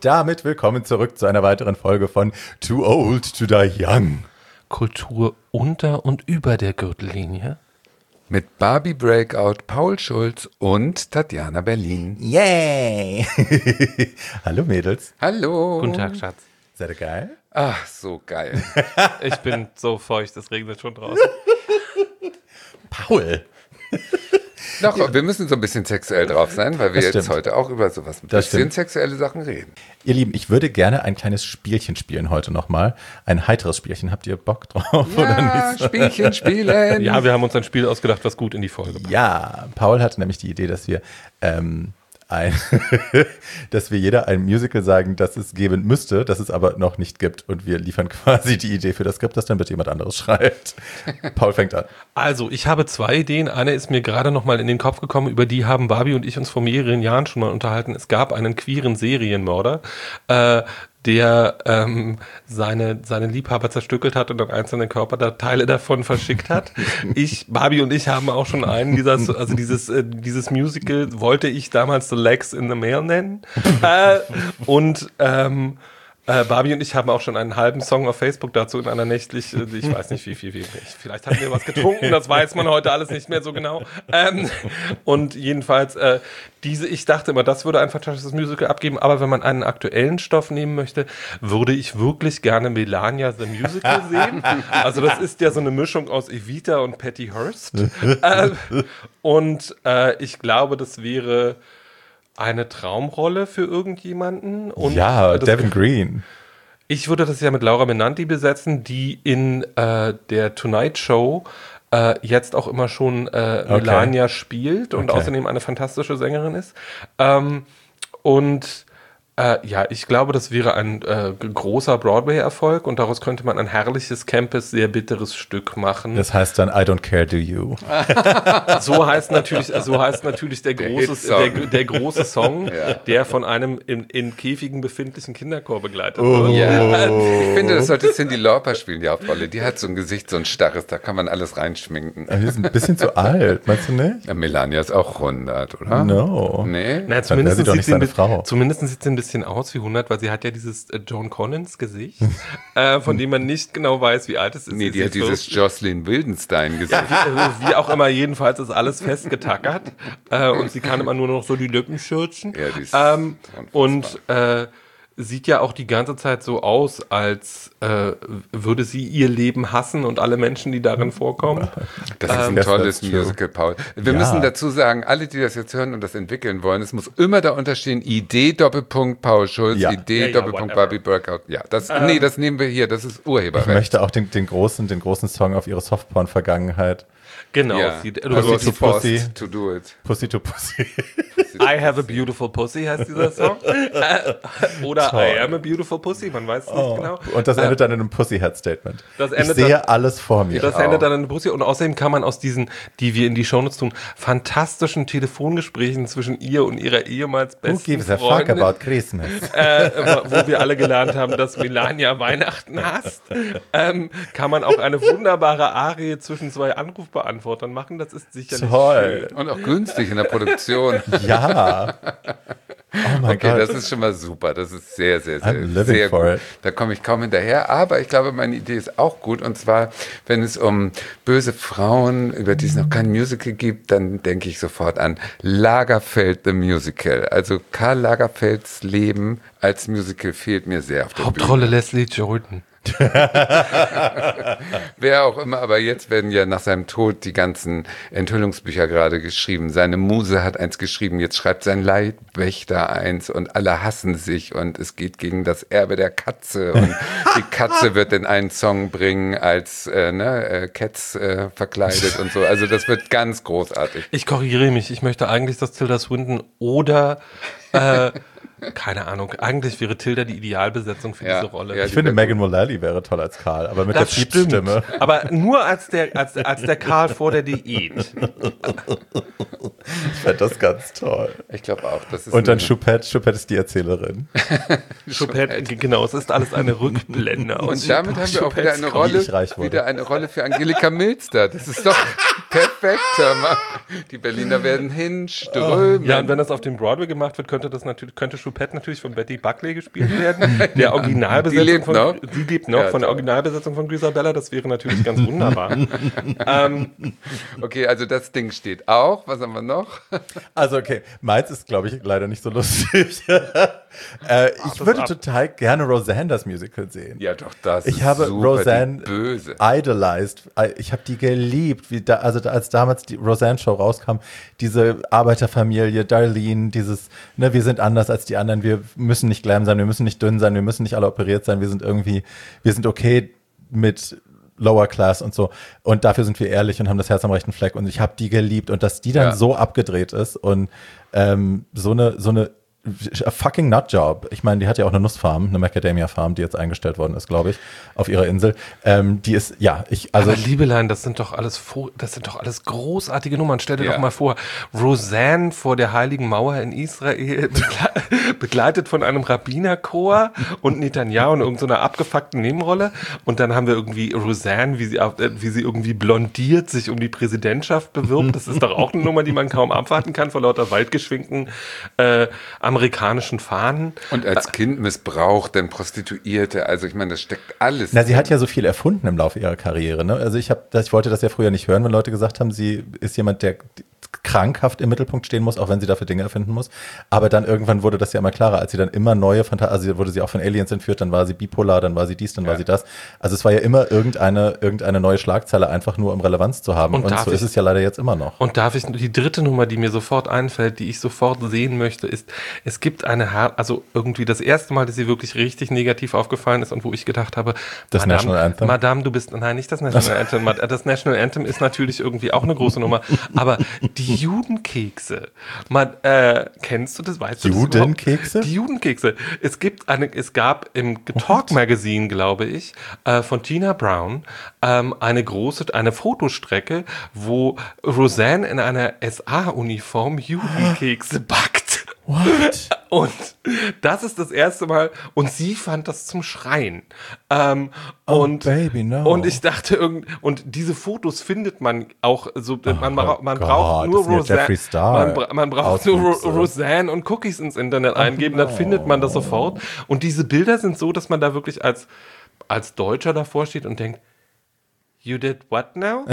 damit willkommen zurück zu einer weiteren Folge von Too Old to Die Young. Kultur unter und über der Gürtellinie. Mit Barbie Breakout, Paul Schulz und Tatjana Berlin. Yay! Hallo Mädels. Hallo. Guten Tag, Schatz. Seid ihr geil? Ach, so geil. Ich bin so feucht, es regnet schon draußen. Paul. Doch, wir müssen so ein bisschen sexuell drauf sein, weil wir Das jetzt stimmt. heute auch über sowas ein Das bisschen stimmt. sexuelle Sachen reden. Ihr Lieben, ich würde gerne ein kleines Spielchen spielen heute nochmal. Ein heiteres Spielchen. Habt ihr Bock drauf oder Ja, nicht? Spielchen spielen. Ja, wir haben uns ein Spiel ausgedacht, was gut in die Folge passt. Ja, Paul hatte nämlich die Idee, dass wir dass wir jeder ein Musical sagen, das es geben müsste, das es aber noch nicht gibt. Und wir liefern quasi die Idee für das Skript, das dann bitte jemand anderes schreibt. Paul fängt an. Also, ich habe 2 Ideen. Eine ist mir gerade noch mal in den Kopf gekommen, über die haben Barbie und ich uns vor mehreren Jahren schon mal unterhalten. Es gab einen queeren Serienmörder, der seine Liebhaber zerstückelt hat und dann einzelne Körperteile davon verschickt hat. Barbie und ich haben auch schon einen dieses Musical wollte ich damals The Legs in the Mail nennen. Barbie und ich haben auch schon einen halben Song auf Facebook dazu in einer nächtlich, ich weiß nicht wie viel, vielleicht hatten wir was getrunken, das weiß man heute alles nicht mehr so genau. Und jedenfalls, ich dachte immer, das würde ein fantastisches Musical abgeben, aber wenn man einen aktuellen Stoff nehmen möchte, würde ich wirklich gerne Melania the Musical sehen. Also das ist ja so eine Mischung aus Evita und Patty Hearst. Ich glaube, das wäre eine Traumrolle für irgendjemanden. Und Ja, Devin Green. Ich würde das ja mit Laura Benanti besetzen, die in der Tonight Show jetzt auch immer schon Melania spielt und außerdem eine fantastische Sängerin ist. Ich glaube, das wäre ein großer Broadway-Erfolg und daraus könnte man ein herrliches, campes, sehr bitteres Stück machen. Das heißt dann I Don't Care, Do You. So heißt natürlich der große Song, Ja. der von einem in Käfigen befindlichen Kinderchor begleitet wird. Ja, ich finde, das sollte Cyndi Lauper spielen, die Hauptrolle. Die hat so ein Gesicht, so ein starres, da kann man alles reinschminken. Die ist ein bisschen zu alt, meinst du nicht? Ja, Melania ist auch 100, oder? No. Nee? Na, Dann wäre sie doch nicht seine Frau. Zumindest sieht sie ein bisschen aus wie 100, weil sie hat ja dieses Joan Collins-Gesicht, von dem man nicht genau weiß, wie alt es ist. Nee, die hat sieht dieses Jocelyn Wildenstein-Gesicht. wie auch immer, jedenfalls ist alles festgetackert und sie kann immer nur noch so die Lippen schürzen. Ja, die ist Sieht ja auch die ganze Zeit so aus, als würde sie ihr Leben hassen und alle Menschen, die darin vorkommen. Das ist ein That's tolles true. Musical, Paul. Wir Ja. müssen dazu sagen, alle, die das jetzt hören und das entwickeln wollen, es muss immer da unterstehen, Idee Doppelpunkt Paul Schulz, Ja. Idee Doppelpunkt Barbie Breakout. Ja, das nehmen wir hier, das ist Ich Urheberrecht. möchte auch den großen Song auf ihre Softporn-Vergangenheit. Genau. Ja. Sie, I was Pussy to Pussy. forced to do it. Pussy to Pussy. I have a beautiful pussy heißt dieser Song. Oder Toll. I am a beautiful pussy, man weiß es nicht genau. Und das endet dann in einem Pussy-Head-Statement. Das Ich endet sehe dann- alles vor mir. Das endet dann in Pussy und außerdem kann man aus diesen, die wir in die Shownotes tun, fantastischen Telefongesprächen zwischen ihr und ihrer ehemals Who besten gives a fuck Freundin, about Christmas? wo wir alle gelernt haben, dass Melania Weihnachten hasst, kann man auch eine wunderbare Arie zwischen 2 Anrufbeantwortern machen. Das ist sicherlich Toll. Und auch günstig in der Produktion. Ja. Oh mein Okay, Gott. das ist schon mal super. Das ist sehr, sehr, I'm sehr, living sehr for gut. it. Da komme ich kaum hinterher. Aber ich glaube, meine Idee ist auch gut. Und zwar, wenn es um böse Frauen, über die es noch kein Musical gibt, dann denke ich sofort an Lagerfeld the Musical. Also Karl Lagerfelds Leben als Musical fehlt mir sehr auf der Hauptrolle Leslie Jordan. Wer auch immer, aber jetzt werden ja nach seinem Tod die ganzen Enthüllungsbücher gerade geschrieben. Seine Muse hat eins geschrieben, jetzt schreibt sein Leibwächter eins und alle hassen sich und es geht gegen das Erbe der Katze und die Katze wird in einen Song bringen als Cats verkleidet und so. Also das wird ganz großartig. Ich korrigiere mich. Ich möchte eigentlich, dass Tilda Swinton oder keine Ahnung, eigentlich wäre Tilda die Idealbesetzung für diese Rolle. ja, Ich finde, Megan Mullally wäre toll als Karl, aber mit Das der stimmt. Piepsstimme. Aber nur als der Karl vor der Diät. Ich fände das ganz toll. Ich glaube auch. Das ist Und dann Choupette ist die Erzählerin. Choupette, genau, es ist alles eine Rückblende. und damit haben wir auch wieder eine Wie ich reich wurde. Rolle für Angelika Milster. Das ist doch perfekt. Hör mal. Die Berliner werden hinströmen. Ja, und wenn das auf dem Broadway gemacht wird, könnte Pat natürlich von Betty Buckley gespielt werden. Der Originalbesetzung die lebt noch von der Originalbesetzung von Grisabella. Das wäre natürlich ganz wunderbar. Okay, also das Ding steht auch. Was haben wir noch? Also okay, meins ist, glaube ich, leider nicht so lustig. Ich würde total gerne Roseanne das Musical sehen. Ja, doch, das Ich ist habe super, Roseanne die Böse. idolized. Ich habe die geliebt. Als damals die Roseanne-Show rauskam, diese Arbeiterfamilie, Darlene, dieses, ne, wir sind anders als die anderen, wir müssen nicht glam sein, wir müssen nicht dünn sein, wir müssen nicht alle operiert sein, wir sind okay mit Lower Class und so. Und dafür sind wir ehrlich und haben das Herz am rechten Fleck. Und ich habe die geliebt. Und dass die dann so abgedreht ist und so eine a fucking Nutjob. Ich meine, die hat ja auch eine Nussfarm, eine Macadamia-Farm, die jetzt eingestellt worden ist, glaube ich, auf ihrer Insel. Die ist, aber Liebelein, das sind doch alles großartige Nummern. Stell dir doch mal vor, Roseanne vor der Heiligen Mauer in Israel, begleitet von einem Rabbinerchor und Netanyahu in irgendeiner abgefuckten Nebenrolle. Und dann haben wir irgendwie Roseanne, wie sie irgendwie blondiert sich um die Präsidentschaft bewirbt. Das ist doch auch eine Nummer, die man kaum abwarten kann, vor lauter waldgeschwingten amerikanischen Fahnen. Und als Kind missbraucht, dann Prostituierte, also ich meine, das steckt alles. Na, sie hat ja so viel erfunden im Laufe ihrer Karriere, ne? Also ich wollte das ja früher nicht hören, wenn Leute gesagt haben, sie ist jemand, der krankhaft im Mittelpunkt stehen muss, auch wenn sie dafür Dinge erfinden muss. Aber dann irgendwann wurde das ja immer klarer, als sie dann immer neue also wurde sie auch von Aliens entführt, dann war sie bipolar, dann war sie dies, dann war sie das. Also es war ja immer irgendeine neue Schlagzeile, einfach nur um Relevanz zu haben. Und so ist es ja leider jetzt immer noch. Und die dritte Nummer, die mir sofort einfällt, die ich sofort sehen möchte, ist, es gibt also irgendwie das erste Mal, dass sie wirklich richtig negativ aufgefallen ist und wo ich gedacht habe, das National Anthem? Madame, nein, nicht das National Anthem. Das National Anthem ist natürlich irgendwie auch eine große Nummer, aber die Judenkekse. Kennst du das? Weißt du das überhaupt? Judenkekse? Die Judenkekse. Es gab im Talk Magazine, glaube ich, von Tina Brown eine Fotostrecke, wo Roseanne in einer SA-Uniform Judenkekse backt. What? Und das ist das erste Mal, und sie fand das zum Schreien. Baby, no. Und ich dachte, und diese Fotos findet man auch so, man braucht nur Roseanne. Man braucht nur Roseanne und Cookies ins Internet eingeben, dann findet man das sofort. Und diese Bilder sind so, dass man da wirklich als Deutscher davor steht und denkt, you did what now?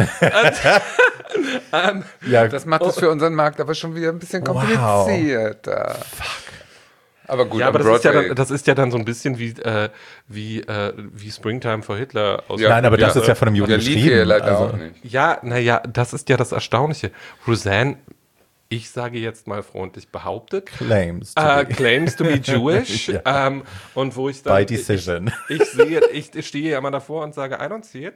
Das macht es für unseren Markt aber schon wieder ein bisschen komplizierter. Fuck. Aber gut, ja, aber das ist ja dann so ein bisschen wie Springtime for Hitler. Nein, aber das ist ja von einem Juden geschrieben. Leider auch nicht. Ja, naja, das ist ja das Erstaunliche. Roseanne, ich sage jetzt mal freundlich behauptet, claims to be Jewish. Ja. Und wo ich dann... By decision. Ich stehe ja immer davor und sage, I don't see it.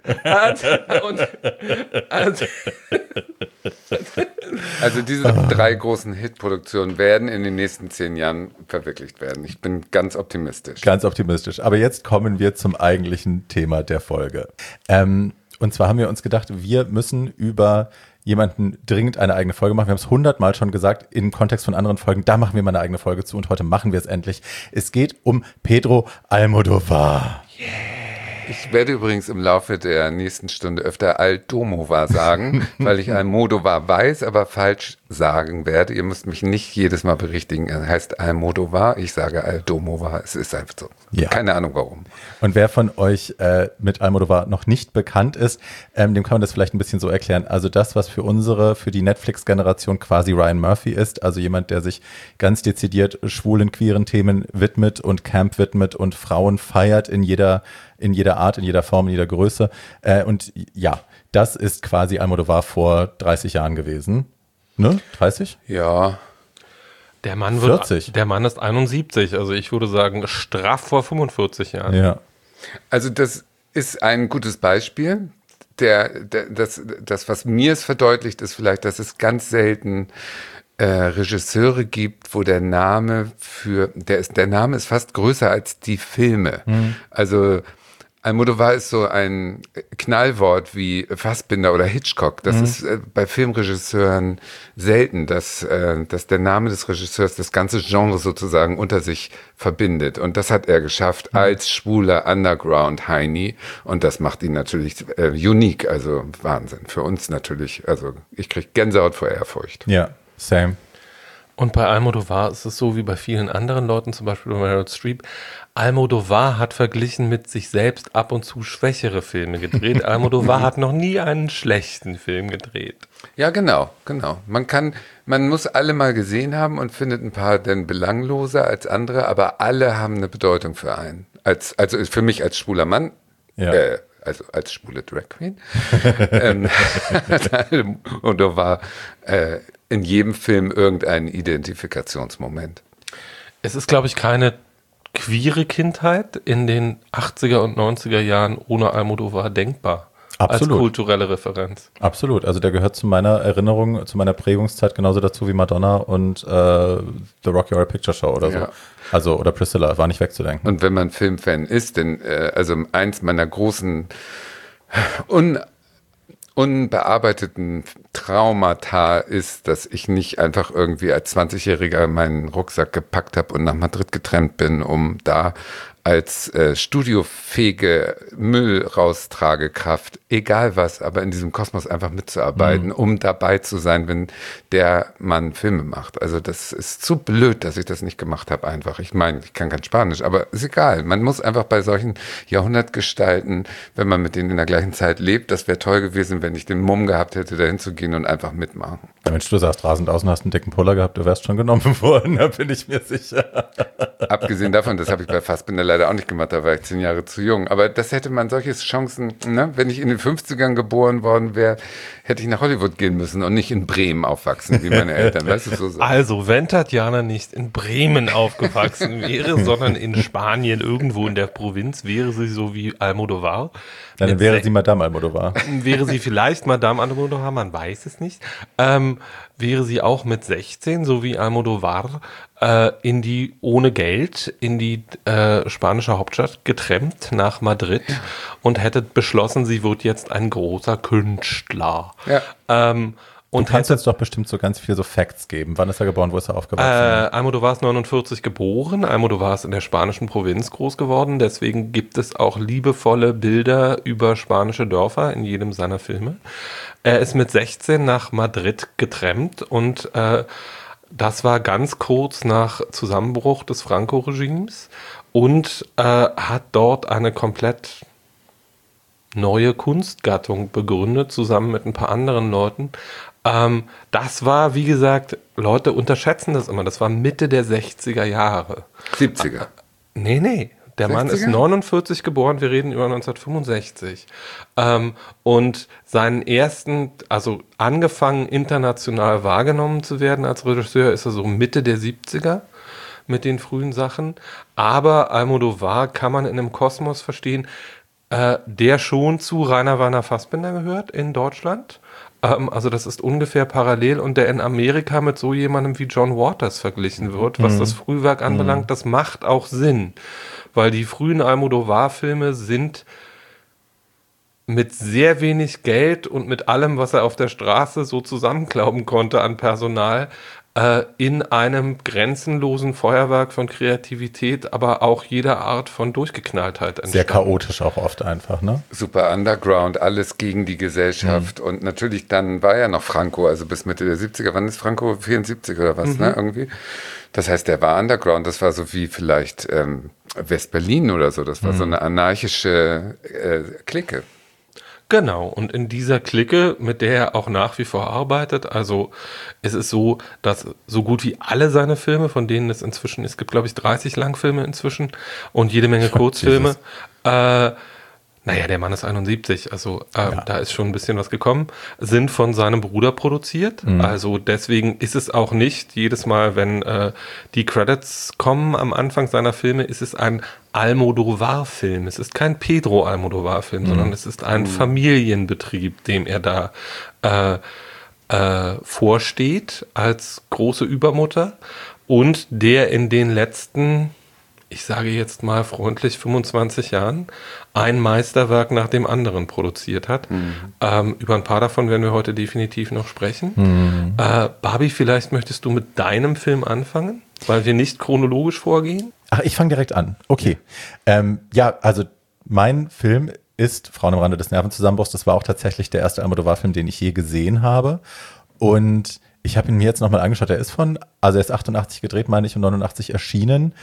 Also diese 3 großen Hitproduktionen werden in den nächsten 10 Jahren verwirklicht werden. Ich bin ganz optimistisch. Ganz optimistisch. Aber jetzt kommen wir zum eigentlichen Thema der Folge. Und zwar haben wir uns gedacht, wir müssen über jemanden dringend eine eigene Folge machen. Wir haben es 100-mal schon gesagt, im Kontext von anderen Folgen, da machen wir mal eine eigene Folge zu und heute machen wir es endlich. Es geht um Pedro Almodóvar. Yeah. Ich werde übrigens im Laufe der nächsten Stunde öfter Almodóvar sagen, weil ich Almodóvar weiß, aber falsch sagen werde. Ihr müsst mich nicht jedes Mal berichtigen. Er heißt Almodóvar, ich sage Almodóvar. Es ist einfach so. Ja. Keine Ahnung warum. Und wer von euch mit Almodóvar noch nicht bekannt ist, dem kann man das vielleicht ein bisschen so erklären. Also das, was für die Netflix-Generation quasi Ryan Murphy ist, also jemand, der sich ganz dezidiert schwulen, queeren Themen widmet und Camp widmet und Frauen feiert in jeder Art, in jeder Form, in jeder Größe. Und ja, das ist quasi Almodóvar vor 30 Jahren gewesen. Ne? 30? Ja. Der Mann 40. Der Mann ist 71, also ich würde sagen, straff vor 45 Jahren. Ja. Also das ist ein gutes Beispiel. Das, was mir es verdeutlicht, ist vielleicht, dass es ganz selten Regisseure gibt, wo der Name ist fast größer als die Filme. Mhm. Also Almodóvar ist so ein Knallwort wie Fassbinder oder Hitchcock. Das ist bei Filmregisseuren selten, dass der Name des Regisseurs das ganze Genre sozusagen unter sich verbindet. Und das hat er geschafft als schwuler Underground-Heini. Und das macht ihn natürlich unique, also Wahnsinn. Für uns natürlich, also ich kriege Gänsehaut vor Ehrfurcht. Ja, same. Und bei Almodovar ist es so wie bei vielen anderen Leuten, zum Beispiel bei Meryl Streep. Almodovar hat verglichen mit sich selbst ab und zu schwächere Filme gedreht. Almodovar hat noch nie einen schlechten Film gedreht. Ja, genau. Man muss alle mal gesehen haben und findet ein paar dann belangloser als andere, aber alle haben eine Bedeutung für einen. Also für mich als schwuler Mann, Ja. also als schwule Drag Queen. Und da war in jedem Film irgendein Identifikationsmoment. Es ist, glaube ich, keine queere Kindheit in den 80er und 90er Jahren ohne Almodovar denkbar. Absolut. Als kulturelle Referenz. Absolut. Also der gehört zu meiner Erinnerung, zu meiner Prägungszeit genauso dazu wie Madonna und The Rocky Horror Picture Show oder so. Ja. Also, oder Priscilla, war nicht wegzudenken. Und wenn man Filmfan ist, denn also eins meiner großen unbearbeiteten Traumata ist, dass ich nicht einfach irgendwie als 20-Jähriger meinen Rucksack gepackt habe und nach Madrid getrennt bin, um da als studiofähige Müllraustragekraft, egal was, aber in diesem Kosmos einfach mitzuarbeiten, um dabei zu sein, wenn der Mann Filme macht. Also das ist zu blöd, dass ich das nicht gemacht habe einfach. Ich meine, ich kann kein Spanisch, aber ist egal. Man muss einfach bei solchen Jahrhundertgestalten, wenn man mit denen in der gleichen Zeit lebt, das wäre toll gewesen, wenn ich den Mumm gehabt hätte, dahin zu gehen und einfach mitmachen. Ja, Mensch, du sagst rasend aus und hast einen dicken Puller gehabt, du wärst schon genommen worden, da bin ich mir sicher. Abgesehen davon, das habe ich bei Fassbinder leider auch nicht gemacht, da war ich 10 Jahre zu jung. Aber das hätte man solche Chancen, ne? Wenn ich in den 50ern geboren worden wäre, hätte ich nach Hollywood gehen müssen und nicht in Bremen aufwachsen, wie meine Eltern. Weißt du, so. Also, wenn Tatjana nicht in Bremen aufgewachsen wäre, sondern in Spanien irgendwo in der Provinz, wäre sie so wie Almodovar. Dann wäre sie Madame Almodovar. Wäre sie vielleicht Madame Almodovar, man weiß es nicht. Wäre sie auch mit 16, so wie Almodovar, ohne Geld in die spanische Hauptstadt getrennt nach Madrid und hätte beschlossen, sie wird jetzt ein großer Künstler. Ja. Und du kannst jetzt doch bestimmt so ganz viel so Facts geben. Wann ist er geboren, wo ist er aufgewachsen? Almodovar ist 49 geboren. Almodovar ist in der spanischen Provinz groß geworden. Deswegen gibt es auch liebevolle Bilder über spanische Dörfer in jedem seiner Filme. Er ist mit 16 nach Madrid getrennt und das war ganz kurz nach Zusammenbruch des Franco-Regimes und hat dort eine komplett neue Kunstgattung begründet, zusammen mit ein paar anderen Leuten. Das war, wie gesagt, Leute unterschätzen das immer, das war Mitte der 60er Jahre. 70er. Nee. Der 60er? Mann ist 49 geboren, wir reden über 1965. Und seinen ersten, also angefangen international wahrgenommen zu werden als Regisseur, ist er so Mitte der 70er mit den frühen Sachen. Aber Almodovar kann man in einem Kosmos verstehen, der schon zu Rainer Werner Fassbinder gehört in Deutschland. Also das ist ungefähr parallel und der in Amerika mit so jemandem wie John Waters verglichen wird, was das Frühwerk anbelangt. Das macht auch Sinn, weil die frühen Almodovar-Filme sind mit sehr wenig Geld und mit allem, was er auf der Straße so zusammenklauben konnte an Personal, in einem grenzenlosen Feuerwerk von Kreativität, aber auch jeder Art von Durchgeknalltheit entstanden. Sehr chaotisch auch oft einfach, ne? Super Underground, alles gegen die Gesellschaft. Und natürlich dann war ja noch Franco, also bis Mitte der 70er. Wann ist Franco? 74 oder was, ne? Irgendwie. Das heißt, der war Underground. Das war so wie vielleicht West-Berlin oder so. Das war so eine anarchische Clique. Genau, und in dieser Clique, mit der er auch nach wie vor arbeitet, also es ist so, dass so gut wie alle seine Filme, von denen es inzwischen, es gibt glaube ich 30 Langfilme inzwischen und jede Menge Kurzfilme, naja, der Mann ist 71, also da ist schon ein bisschen was gekommen, sind von seinem Bruder produziert. Also deswegen ist es auch nicht jedes Mal, wenn die Credits kommen am Anfang seiner Filme, ist es ein Almodovar-Film. Es ist kein Pedro Almodovar-Film, sondern es ist ein Familienbetrieb, dem er da vorsteht als große Übermutter und der in den letzten, ich sage jetzt mal freundlich 25 Jahren, ein Meisterwerk nach dem anderen produziert hat. Über ein paar davon werden wir heute definitiv noch sprechen. Barbie, vielleicht möchtest du mit deinem Film anfangen, weil wir nicht chronologisch vorgehen? Ach, ich fange direkt an. Okay. Ja, also mein Film ist Frauen am Rande des Nervenzusammenbruchs. Das war auch tatsächlich der erste Almodovar-Film, den ich je gesehen habe. Und Ich habe ihn mir jetzt nochmal angeschaut. Er ist 88 gedreht, meine ich, und 89 erschienen.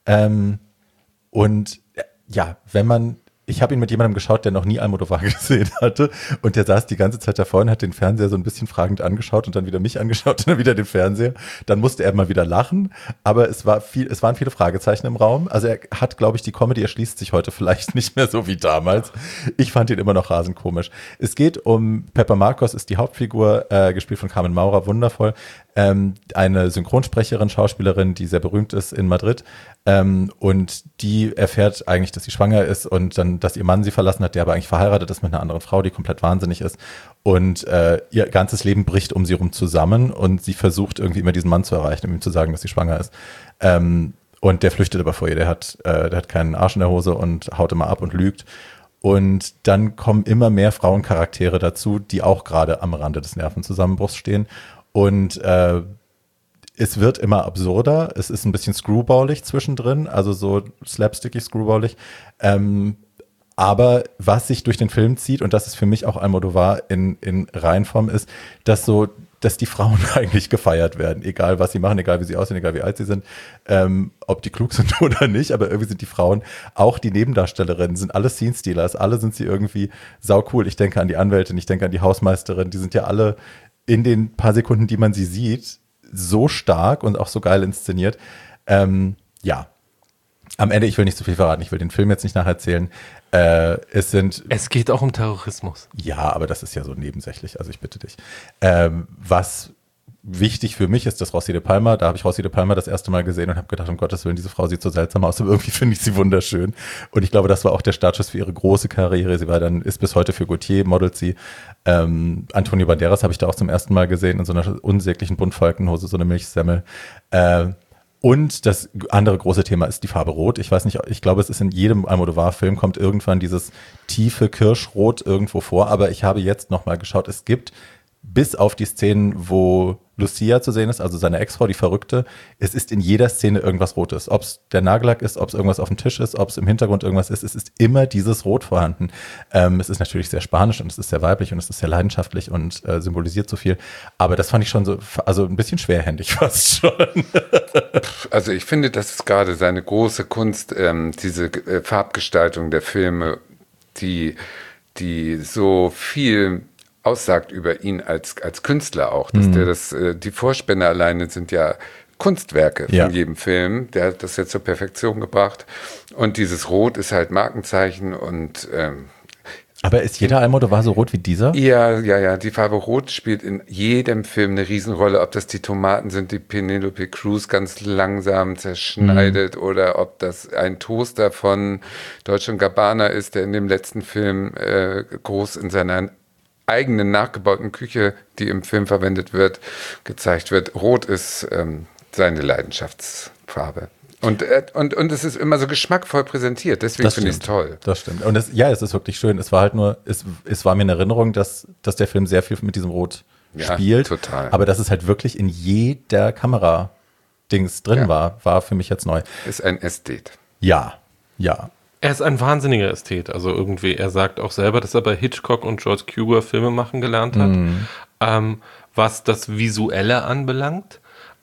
Und ja, ich habe ihn mit jemandem geschaut, der noch nie Almodovar gesehen hatte, und der saß die ganze Zeit davor und hat den Fernseher so ein bisschen fragend angeschaut und dann wieder mich angeschaut und dann wieder den Fernseher. Dann musste er mal wieder lachen, aber es waren viele Fragezeichen im Raum. Also er hat, glaube ich, die Comedy erschließt sich heute vielleicht nicht mehr so wie damals. Ich fand ihn immer noch rasend komisch. Es geht um Pepper Marcos, ist die Hauptfigur, gespielt von Carmen Maura, wundervoll. Eine Synchronsprecherin, Schauspielerin, die sehr berühmt ist in Madrid, und die erfährt eigentlich, dass sie schwanger ist und dann, dass ihr Mann sie verlassen hat, der aber eigentlich verheiratet ist mit einer anderen Frau, die komplett wahnsinnig ist, und ihr ganzes Leben bricht um sie rum zusammen und sie versucht irgendwie immer diesen Mann zu erreichen, um ihm zu sagen, dass sie schwanger ist. Und der flüchtet aber vor ihr, der hat keinen Arsch in der Hose und haut immer ab und lügt. Und dann kommen immer mehr Frauencharaktere dazu, die auch gerade am Rande des Nervenzusammenbruchs stehen. Und es wird immer absurder. Es ist ein bisschen screwballig zwischendrin, also so slapstickig screwballig. Aber was sich durch den Film zieht, und das ist für mich auch Almodovar in Reinform, ist, dass die Frauen eigentlich gefeiert werden, egal was sie machen, egal wie sie aussehen, egal wie alt sie sind, ob die klug sind oder nicht, aber irgendwie sind die Frauen, auch die Nebendarstellerinnen, sind alle Scene-Stealers, alle sind sie irgendwie saucool. Ich denke an die Anwältin, ich denke an die Hausmeisterin, die sind ja alle in den paar Sekunden, die man sie sieht, so stark und auch so geil inszeniert. Ja, am Ende, ich will nicht zu viel verraten, ich will den Film jetzt nicht nacherzählen. Es geht auch um Terrorismus. Ja, aber das ist ja so nebensächlich, also ich bitte dich. Was wichtig für mich ist, dass Rossi de Palma, da habe ich Rossi de Palma das erste Mal gesehen und habe gedacht, um Gottes Willen, diese Frau sieht so seltsam aus, aber irgendwie finde ich sie wunderschön. Und ich glaube, das war auch der Startschuss für ihre große Karriere. Sie ist bis heute für Gautier, modelt sie. Antonio Banderas habe ich da auch zum ersten Mal gesehen, in so einer unsäglichen Buntfaltenhose, so eine Milchsemmel. Und das andere große Thema ist die Farbe Rot. Ich weiß nicht, ich glaube, es ist in jedem Almodovar-Film kommt irgendwann dieses tiefe Kirschrot irgendwo vor, aber ich habe jetzt nochmal geschaut, es gibt bis auf die Szenen, wo Lucia zu sehen ist, also seine Ex-Frau, die Verrückte, es ist in jeder Szene irgendwas Rotes. Ob es der Nagellack ist, ob es irgendwas auf dem Tisch ist, ob es im Hintergrund irgendwas ist, es ist immer dieses Rot vorhanden. Es ist natürlich sehr spanisch und es ist sehr weiblich und es ist sehr leidenschaftlich und symbolisiert so viel. Aber das fand ich schon so, also ein bisschen schwerhändig fast schon. Also ich finde, das ist gerade seine große Kunst, diese Farbgestaltung der Filme, die so viel aussagt über ihn als Künstler auch, dass die Vorspänne alleine sind ja Kunstwerke von jedem Film, der hat das jetzt zur Perfektion gebracht, und dieses Rot ist halt Markenzeichen und aber ist jeder Almodovar so rot wie dieser? Ja, die Farbe Rot spielt in jedem Film eine Riesenrolle, ob das die Tomaten sind, die Penelope Cruz ganz langsam zerschneidet, oder ob das ein Toaster von Dolce & Gabbana ist, der in dem letzten Film groß in seiner eigenen nachgebauten Küche, die im Film verwendet wird, gezeigt wird. Rot ist seine Leidenschaftsfarbe. Und es ist immer so geschmackvoll präsentiert, deswegen finde ich es toll. Das stimmt. Und es ist wirklich schön. Es war halt nur, es war mir in Erinnerung, dass der Film sehr viel mit diesem Rot spielt. Total. Aber dass es halt wirklich in jeder Kamera-Dings drin war für mich jetzt neu. Ist ein Ästhet. Ja. Er ist ein wahnsinniger Ästhet. Also irgendwie, er sagt auch selber, dass er bei Hitchcock und George Cukor Filme machen gelernt hat, was das Visuelle anbelangt.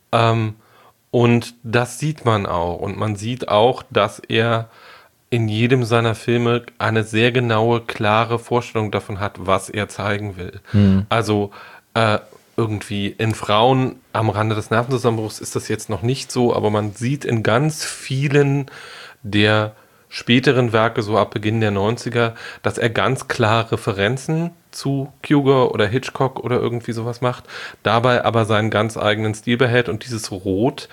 Und das sieht man auch. Und man sieht auch, dass er in jedem seiner Filme eine sehr genaue, klare Vorstellung davon hat, was er zeigen will. Also irgendwie in Frauen am Rande des Nervenzusammenbruchs ist das jetzt noch nicht so, aber man sieht in ganz vielen der späteren Werke, so ab Beginn der 90er, dass er ganz klar Referenzen zu Cukor oder Hitchcock oder irgendwie sowas macht, dabei aber seinen ganz eigenen Stil behält, und dieses Rot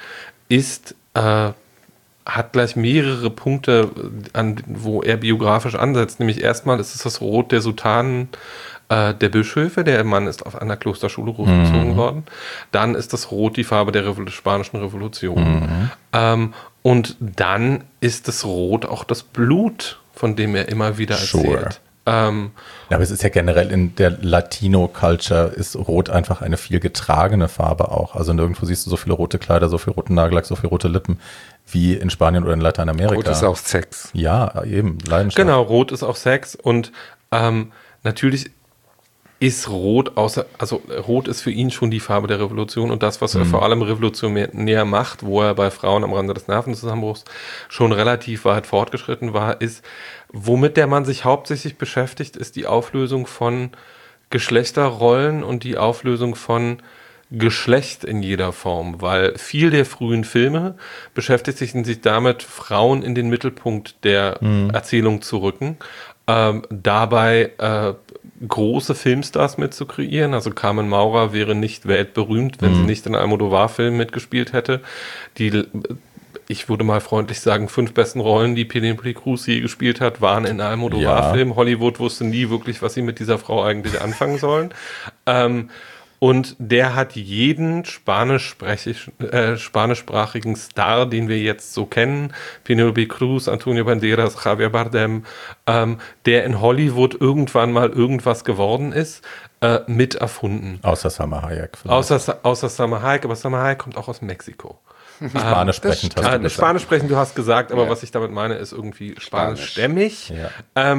hat gleich mehrere Punkte, wo er biografisch ansetzt. Nämlich erstmal ist es das Rot der Sultanen der Bischöfe, der Mann ist auf einer Klosterschule großgezogen worden. Dann ist das Rot die Farbe der Spanischen Revolution. Und dann ist das Rot auch das Blut, von dem er immer wieder erzählt. Aber es ist ja generell in der Latino-Culture ist Rot einfach eine viel getragene Farbe auch. Also nirgendwo siehst du so viele rote Kleider, so viel roten Nagellack, so viel rote Lippen wie in Spanien oder in Lateinamerika. Rot ist auch Sex. Ja, eben, Leidenschaft. Genau, Rot ist auch Sex, und natürlich ist Rot, Rot ist für ihn schon die Farbe der Revolution und das, was er vor allem revolutionär macht, wo er bei Frauen am Rande des Nervenzusammenbruchs schon relativ weit fortgeschritten war, ist, womit der Mann sich hauptsächlich beschäftigt, ist die Auflösung von Geschlechterrollen und die Auflösung von Geschlecht in jeder Form, weil viel der frühen Filme beschäftigt sich damit, Frauen in den Mittelpunkt der Erzählung zu rücken, dabei große Filmstars mit zu kreieren. Also Carmen Maura wäre nicht weltberühmt, wenn sie nicht in einem Almodovar-Film mitgespielt hätte. Ich würde mal freundlich sagen, 5 besten Rollen, die Penélope Cruz je gespielt hat, waren in einem Almodovar-Film. Hollywood wusste nie wirklich, was sie mit dieser Frau eigentlich anfangen sollen. Und der hat jeden spanischsprachigen Star, den wir jetzt so kennen, Penélope Cruz, Antonio Banderas, Javier Bardem, der in Hollywood irgendwann mal irgendwas geworden ist, mit erfunden. Außer Salma Hayek. Außer Salma Hayek, aber Salma Hayek kommt auch aus Mexiko. Spanisch sprechend hast du gesagt. Spanisch sprechend, du hast gesagt, aber was ich damit meine, ist irgendwie spanischstämmig. Ja.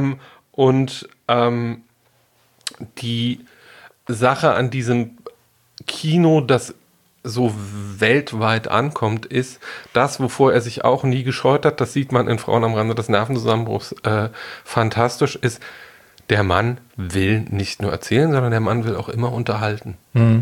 Die Sache an diesem Kino, das so weltweit ankommt, ist das, wovor er sich auch nie gescheut hat, das sieht man in Frauen am Rande des Nervenzusammenbruchs fantastisch, ist, der Mann will nicht nur erzählen, sondern der Mann will auch immer unterhalten.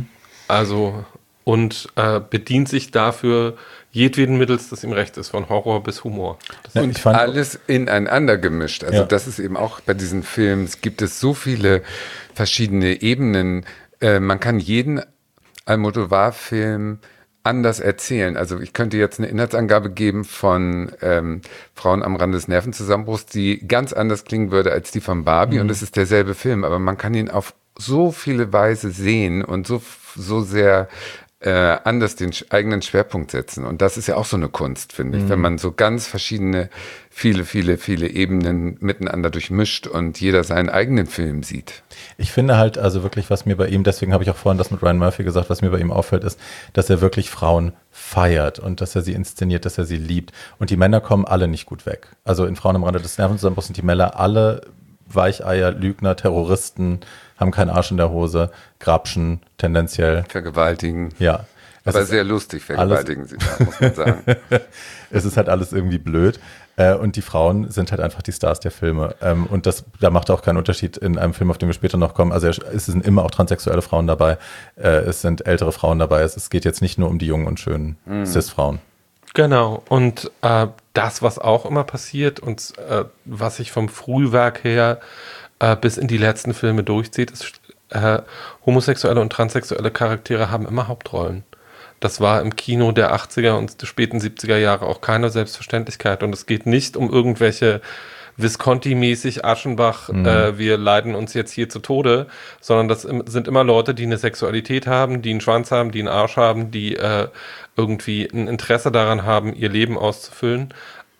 Also, und bedient sich dafür jedweden Mittels, das ihm recht ist, von Horror bis Humor. Und alles ineinander gemischt. Also das ist eben auch bei diesen Filmen, es gibt es so viele verschiedene Ebenen. Man kann jeden Almodovar-Film anders erzählen. Also ich könnte jetzt eine Inhaltsangabe geben von Frauen am Rande des Nervenzusammenbruchs, die ganz anders klingen würde als die von Barbie und es ist derselbe Film, aber man kann ihn auf so viele Weise sehen und so sehr anders den eigenen Schwerpunkt setzen. Und das ist ja auch so eine Kunst, finde ich, wenn man so ganz verschiedene, viele Ebenen miteinander durchmischt und jeder seinen eigenen Film sieht. Ich finde halt, also wirklich, was mir bei ihm, deswegen habe ich auch vorhin das mit Ryan Murphy gesagt, was mir bei ihm auffällt, ist, dass er wirklich Frauen feiert und dass er sie inszeniert, dass er sie liebt. Und die Männer kommen alle nicht gut weg. Also in Frauen am Rande des Nervenzusammenbruchs sind die Männer alle Weicheier, Lügner, Terroristen, haben keinen Arsch in der Hose, grapschen tendenziell. Vergewaltigen. Ja. Aber sehr lustig vergewaltigen sie da, muss man sagen. Es ist halt alles irgendwie blöd. Und die Frauen sind halt einfach die Stars der Filme. Und da macht auch keinen Unterschied in einem Film, auf den wir später noch kommen. Also es sind immer auch transsexuelle Frauen dabei. Es sind ältere Frauen dabei. Es geht jetzt nicht nur um die jungen und schönen Cis-Frauen. Genau. Und das, was auch immer passiert und was sich vom Frühwerk her bis in die letzten Filme durchzieht, ist, homosexuelle und transsexuelle Charaktere haben immer Hauptrollen. Das war im Kino der 80er und der späten 70er Jahre auch keine Selbstverständlichkeit. Und es geht nicht um irgendwelche Visconti-mäßig Aschenbach, wir leiden uns jetzt hier zu Tode, sondern das sind immer Leute, die eine Sexualität haben, die einen Schwanz haben, die einen Arsch haben, die irgendwie ein Interesse daran haben, ihr Leben auszufüllen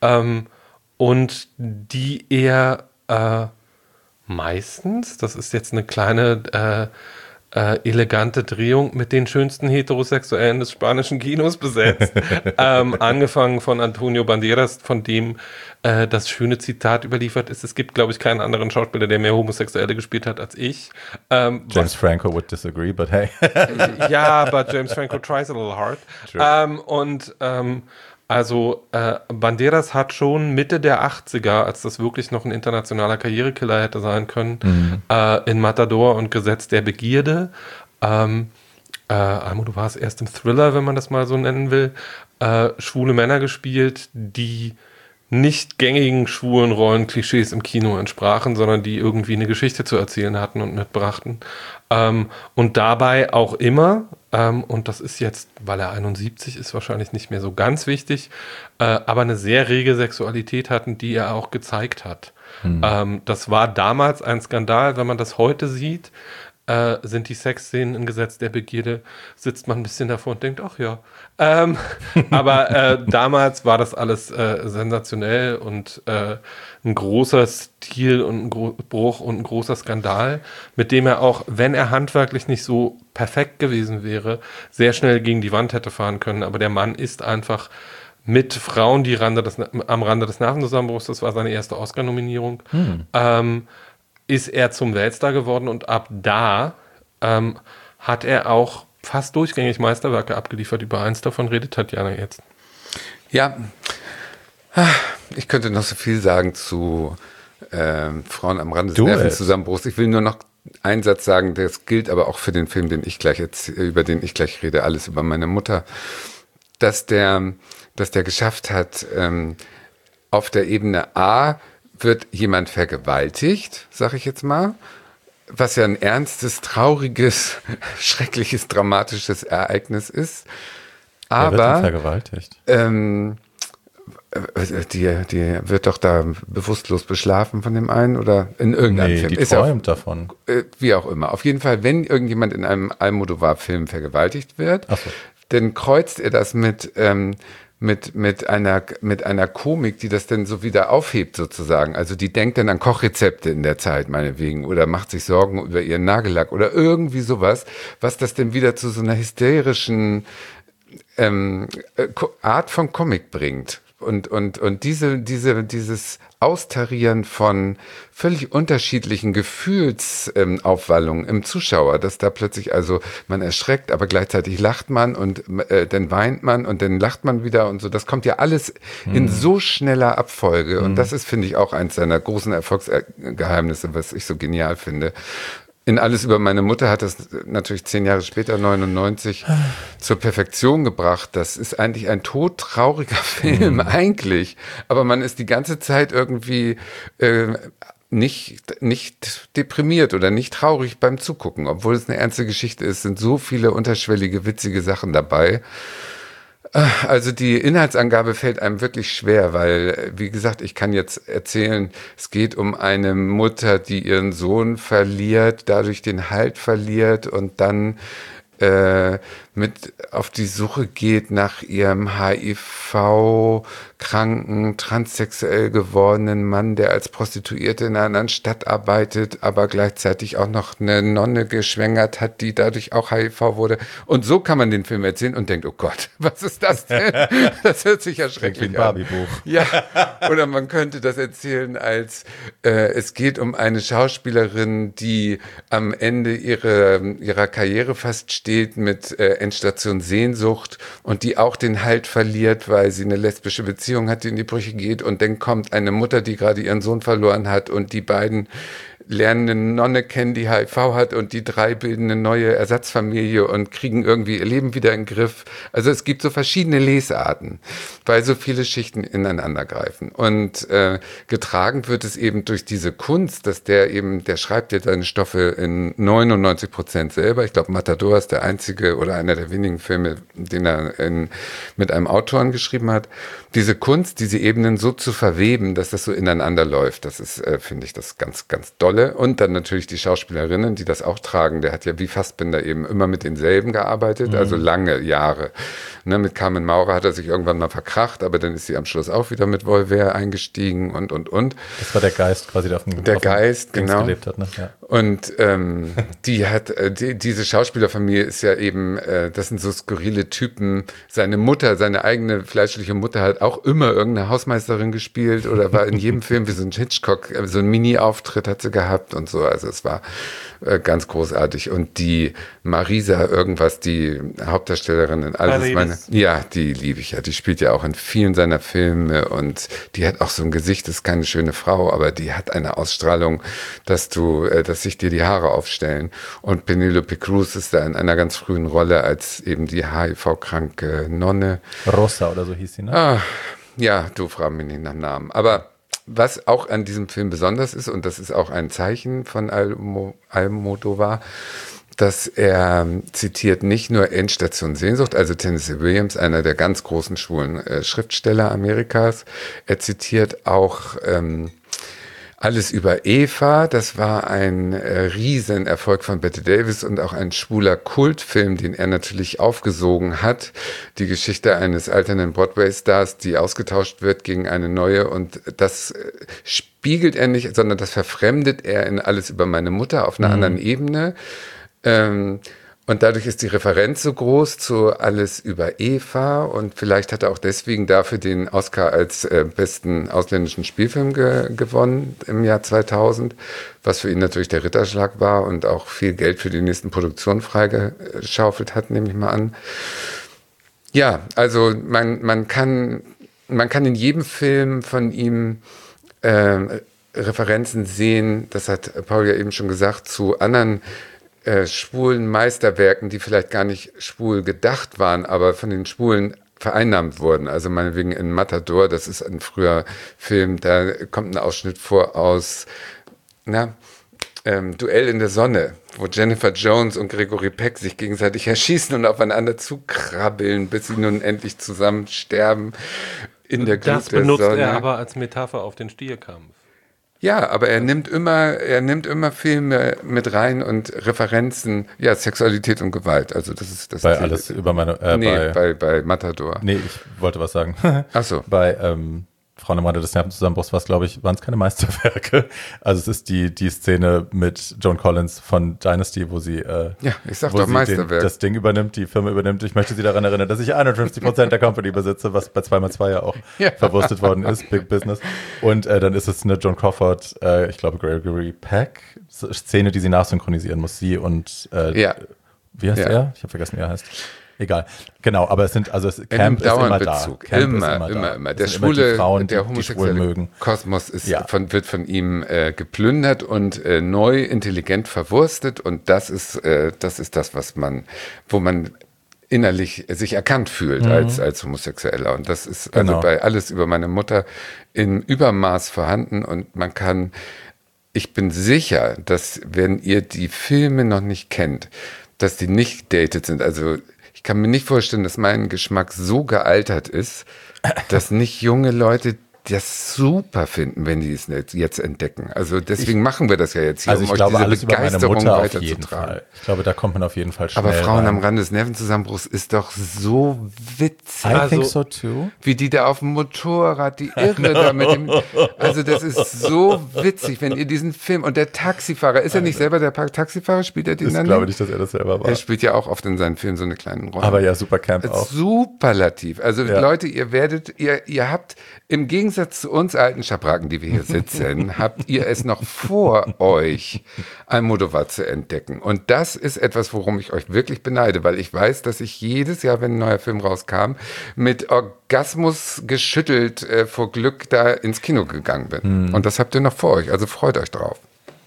und die eher meistens, das ist jetzt eine kleine elegante Drehung, mit den schönsten Heterosexuellen des spanischen Kinos besetzt. Angefangen von Antonio Banderas, von dem das schöne Zitat überliefert ist, es gibt, glaube ich, keinen anderen Schauspieler, der mehr Homosexuelle gespielt hat als ich. James Franco would disagree, but hey. Ja, but James Franco tries a little hard. Banderas hat schon Mitte der 80er, als das wirklich noch ein internationaler Karrierekiller hätte sein können, in Matador und Gesetz der Begierde, Almodovar war es erst im Thriller, wenn man das mal so nennen will, schwule Männer gespielt, die nicht gängigen schwulen Rollenklischees im Kino entsprachen, sondern die irgendwie eine Geschichte zu erzählen hatten und mitbrachten. Und dabei auch immer, und das ist jetzt, weil er 71 ist, wahrscheinlich nicht mehr so ganz wichtig, aber eine sehr rege Sexualität hatten, die er auch gezeigt hat. Das war damals ein Skandal. Wenn man das heute sieht, sind die Sexszenen in Gesetz der Begierde, sitzt man ein bisschen davor und denkt, ach ja. Aber damals war das alles sensationell und ein großer Stil und ein Bruch und ein großer Skandal, mit dem er auch, wenn er handwerklich nicht so perfekt gewesen wäre, sehr schnell gegen die Wand hätte fahren können. Aber der Mann ist einfach mit Frauen, die am Rande des Nervenzusammenbruchs, das war seine erste Oscar-Nominierung, ist er zum Weltstar geworden und ab da hat er auch fast durchgängig Meisterwerke abgeliefert. Über eins davon redet Tatjana jetzt. Ja, ich könnte noch so viel sagen zu Frauen am Rande des Nervenzusammenbruchs. Ich will nur noch einen Satz sagen, das gilt aber auch für den Film, über den ich gleich rede, Alles über meine Mutter, dass der geschafft hat, auf der Ebene A wird jemand vergewaltigt, sag ich jetzt mal, was ja ein ernstes, trauriges, schreckliches, dramatisches Ereignis ist. Aber wer wird denn vergewaltigt? Die wird doch da bewusstlos beschlafen von dem einen oder in irgendeinem Film. Die träumt davon. Wie auch immer. Auf jeden Fall, wenn irgendjemand in einem Almodovar-Film vergewaltigt wird, so, dann kreuzt er das mit einer Komik, die das dann so wieder aufhebt sozusagen. Also die denkt dann an Kochrezepte in der Zeit meinetwegen oder macht sich Sorgen über ihren Nagellack oder irgendwie sowas, was das dann wieder zu so einer hysterischen Art von Comic bringt. Und dieses Austarieren von völlig unterschiedlichen Gefühlsaufwallungen im Zuschauer, dass da plötzlich also man erschreckt, aber gleichzeitig lacht man und dann weint man und dann lacht man wieder und so. Das kommt ja alles in so schneller Abfolge. Und das ist, finde ich, auch eins seiner großen Erfolgsgeheimnisse, was ich so genial finde. In Alles über meine Mutter hat das natürlich 10 Jahre später, 99, zur Perfektion gebracht. Das ist eigentlich ein todtrauriger Film, eigentlich. Aber man ist die ganze Zeit irgendwie nicht deprimiert oder nicht traurig beim Zugucken. Obwohl es eine ernste Geschichte ist, sind so viele unterschwellige, witzige Sachen dabei. Also die Inhaltsangabe fällt einem wirklich schwer, weil, wie gesagt, ich kann jetzt erzählen, es geht um eine Mutter, die ihren Sohn verliert, dadurch den Halt verliert und dann mit auf die Suche geht nach ihrem HIV-kranken, transsexuell gewordenen Mann, der als Prostituierte in einer anderen Stadt arbeitet, aber gleichzeitig auch noch eine Nonne geschwängert hat, die dadurch auch HIV wurde. Und so kann man den Film erzählen und denkt, oh Gott, was ist das denn? Das hört sich ja schrecklich an. Wie ein Barbie-Buch. Ja, oder man könnte das erzählen als, es geht um eine Schauspielerin, die am Ende ihrer Karriere fast steht mit Endstation Sehnsucht und die auch den Halt verliert, weil sie eine lesbische Beziehung hat, die in die Brüche geht und dann kommt eine Mutter, die gerade ihren Sohn verloren hat und die beiden lernen eine Nonne kennen, die HIV hat und die 3 bilden eine neue Ersatzfamilie und kriegen irgendwie ihr Leben wieder in den Griff. Also es gibt so verschiedene Lesarten, weil so viele Schichten ineinander greifen. Und getragen wird es eben durch diese Kunst, dass der schreibt ja seine Stoffe in 99% selber. Ich glaube, Matador ist der einzige oder einer der wenigen Filme, den er mit einem Autoren geschrieben hat. Diese Kunst, diese Ebenen so zu verweben, dass das so ineinander läuft, das ist, finde ich, das ganz, ganz dolle. Und dann natürlich die Schauspielerinnen, die das auch tragen. Der hat ja wie Fassbinder eben immer mit denselben gearbeitet, also lange Jahre. Ne, mit Carmen Maurer hat er sich irgendwann mal verkracht, aber dann ist sie am Schluss auch wieder mit Volver eingestiegen und. Das war der Geist quasi, der auf dem Geist, genau. gelebt hat. Ne? Ja. Und diese Schauspielerfamilie ist ja eben, das sind so skurrile Typen. Seine Mutter, seine eigene fleischliche Mutter hat auch immer irgendeine Hausmeisterin gespielt oder war in jedem Film wie so ein Hitchcock, so ein Mini-Auftritt hat sie gehabt und so. Also es war ganz großartig. Und die Marisa irgendwas, die Hauptdarstellerin in alles, ja, die liebe ich ja. Die spielt ja auch in vielen seiner Filme und die hat auch so ein Gesicht, ist keine schöne Frau, aber die hat eine Ausstrahlung, dass sich dir die Haare aufstellen. Und Penelope Cruz ist da in einer ganz frühen Rolle als eben die HIV-kranke Nonne. Rosa oder so hieß sie, ne? Ah, ja, du fragst mich nicht nach Namen. Aber was auch an diesem Film besonders ist, und das ist auch ein Zeichen von Almodovar, dass er zitiert nicht nur Endstation Sehnsucht, also Tennessee Williams, einer der ganz großen schwulen Schriftsteller Amerikas. Er zitiert auch Alles über Eva, das war ein Riesenerfolg von Bette Davis und auch ein schwuler Kultfilm, den er natürlich aufgesogen hat. Die Geschichte eines alternden Broadway-Stars, die ausgetauscht wird gegen eine neue, und das spiegelt er nicht, sondern das verfremdet er in Alles über meine Mutter auf einer anderen Ebene. Und dadurch ist die Referenz so groß zu Alles über Eva und vielleicht hat er auch deswegen dafür den Oscar als besten ausländischen Spielfilm gewonnen im Jahr 2000, was für ihn natürlich der Ritterschlag war und auch viel Geld für die nächsten Produktionen freigeschaufelt hat, nehme ich mal an. Ja, also man kann in jedem Film von ihm Referenzen sehen, das hat Paul ja eben schon gesagt, zu anderen schwulen Meisterwerken, die vielleicht gar nicht schwul gedacht waren, aber von den Schwulen vereinnahmt wurden. Also meinetwegen in Matador, das ist ein früher Film, da kommt ein Ausschnitt vor aus Duell in der Sonne, wo Jennifer Jones und Gregory Peck sich gegenseitig erschießen und aufeinander zukrabbeln, bis sie nun endlich zusammen sterben in der Glut der Sonne. Das benutzt er aber als Metapher auf den Stierkampf. Ja, aber er nimmt immer Filme mit rein und Referenzen, ja, Sexualität und Gewalt. Also das ist das. Bei alles über meine. Bei Matador. Nee, ich wollte was sagen. Ach so. Bei Frauen am Rande des Nervenzusammenbruchs waren es keine Meisterwerke. Also es ist die Szene mit Joan Collins von Dynasty, wo sie ich sag doch Meisterwerk. Das Ding übernimmt, die Firma übernimmt. Ich möchte Sie daran erinnern, dass ich 51% der Company besitze, was bei 2x2 ja auch verwurstet worden ist, Big Business. Und dann ist es eine Joan Crawford, ich glaube Gregory Peck, Szene, die sie nachsynchronisieren muss. Sie und wie heißt er? Ich habe vergessen, wie er heißt. Egal. Genau, aber Camp ist immer da. Immer. Der schwule, Frauen, der homosexuelle Kosmos wird von ihm geplündert und neu intelligent verwurstet und das ist das, wo man innerlich sich erkannt fühlt als Homosexueller und das ist also bei Alles über meine Mutter in Übermaß vorhanden und ich bin sicher, dass wenn ihr die Filme noch nicht kennt, dass die nicht dated sind, also ich kann mir nicht vorstellen, dass mein Geschmack so gealtert ist, dass nicht junge Leute das super finden, wenn die es jetzt entdecken. Also deswegen machen wir das ja jetzt hier, um euch diese Begeisterung weiterzutragen. Ich glaube, da kommt man auf jeden Fall schnell Aber Frauen am Rande des Nervenzusammenbruchs ist doch so witzig. I think so too. Wie die da auf dem Motorrad, die Irre da mit dem, also das ist so witzig, wenn ihr diesen Film, und der Taxifahrer, ist er nicht selber der Taxifahrer, spielt er den dann? Ich glaube nicht, dass er das selber war. Er spielt ja auch oft in seinen Filmen so eine kleine Rolle. Aber ja, Supercamp auch. Superlativ. Also Leute, ihr habt im Gegensatz zu uns alten Schabracken, die wir hier sitzen, habt ihr es noch vor euch, Almodovar zu entdecken. Und das ist etwas, worum ich euch wirklich beneide, weil ich weiß, dass ich jedes Jahr, wenn ein neuer Film rauskam, mit Orgasmus geschüttelt vor Glück da ins Kino gegangen bin. Und das habt ihr noch vor euch, also freut euch drauf.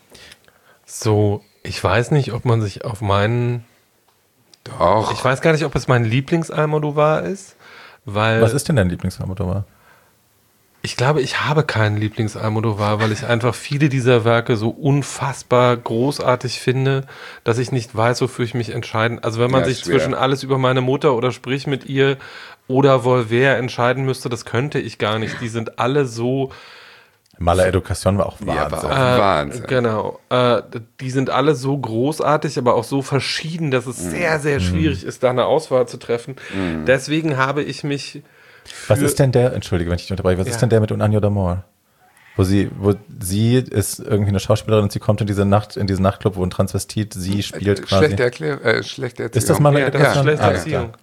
So, ich weiß nicht, ob man sich auf meinen... Doch. Ich weiß gar nicht, ob es mein Lieblings-Almodovar ist, weil... Was ist denn dein Lieblings-Almodovar? Ich glaube, ich habe keinen Lieblings-Almodovar, weil ich einfach viele dieser Werke so unfassbar großartig finde, dass ich nicht weiß, wofür ich mich entscheiden. Also wenn man sich zwischen Alles über meine Mutter oder Sprich mit ihr oder Volver entscheiden müsste, das könnte ich gar nicht. Die sind alle so... Mala Education war auch Wahnsinn. Ja, war auch Wahnsinn. Genau. Die sind alle so großartig, aber auch so verschieden, dass es sehr, sehr schwierig ist, da eine Auswahl zu treffen. Deswegen habe ich mich... Was ist denn der, entschuldige, wenn ich dich unterbreche, was ist denn der mit Un Año d'Amor? Wo sie ist irgendwie eine Schauspielerin und sie kommt in diesen Nachtclub, wo ein Transvestit sie spielt quasi. Schlechte Erziehung. Ist das mal ja, das ist schlechte Erziehung.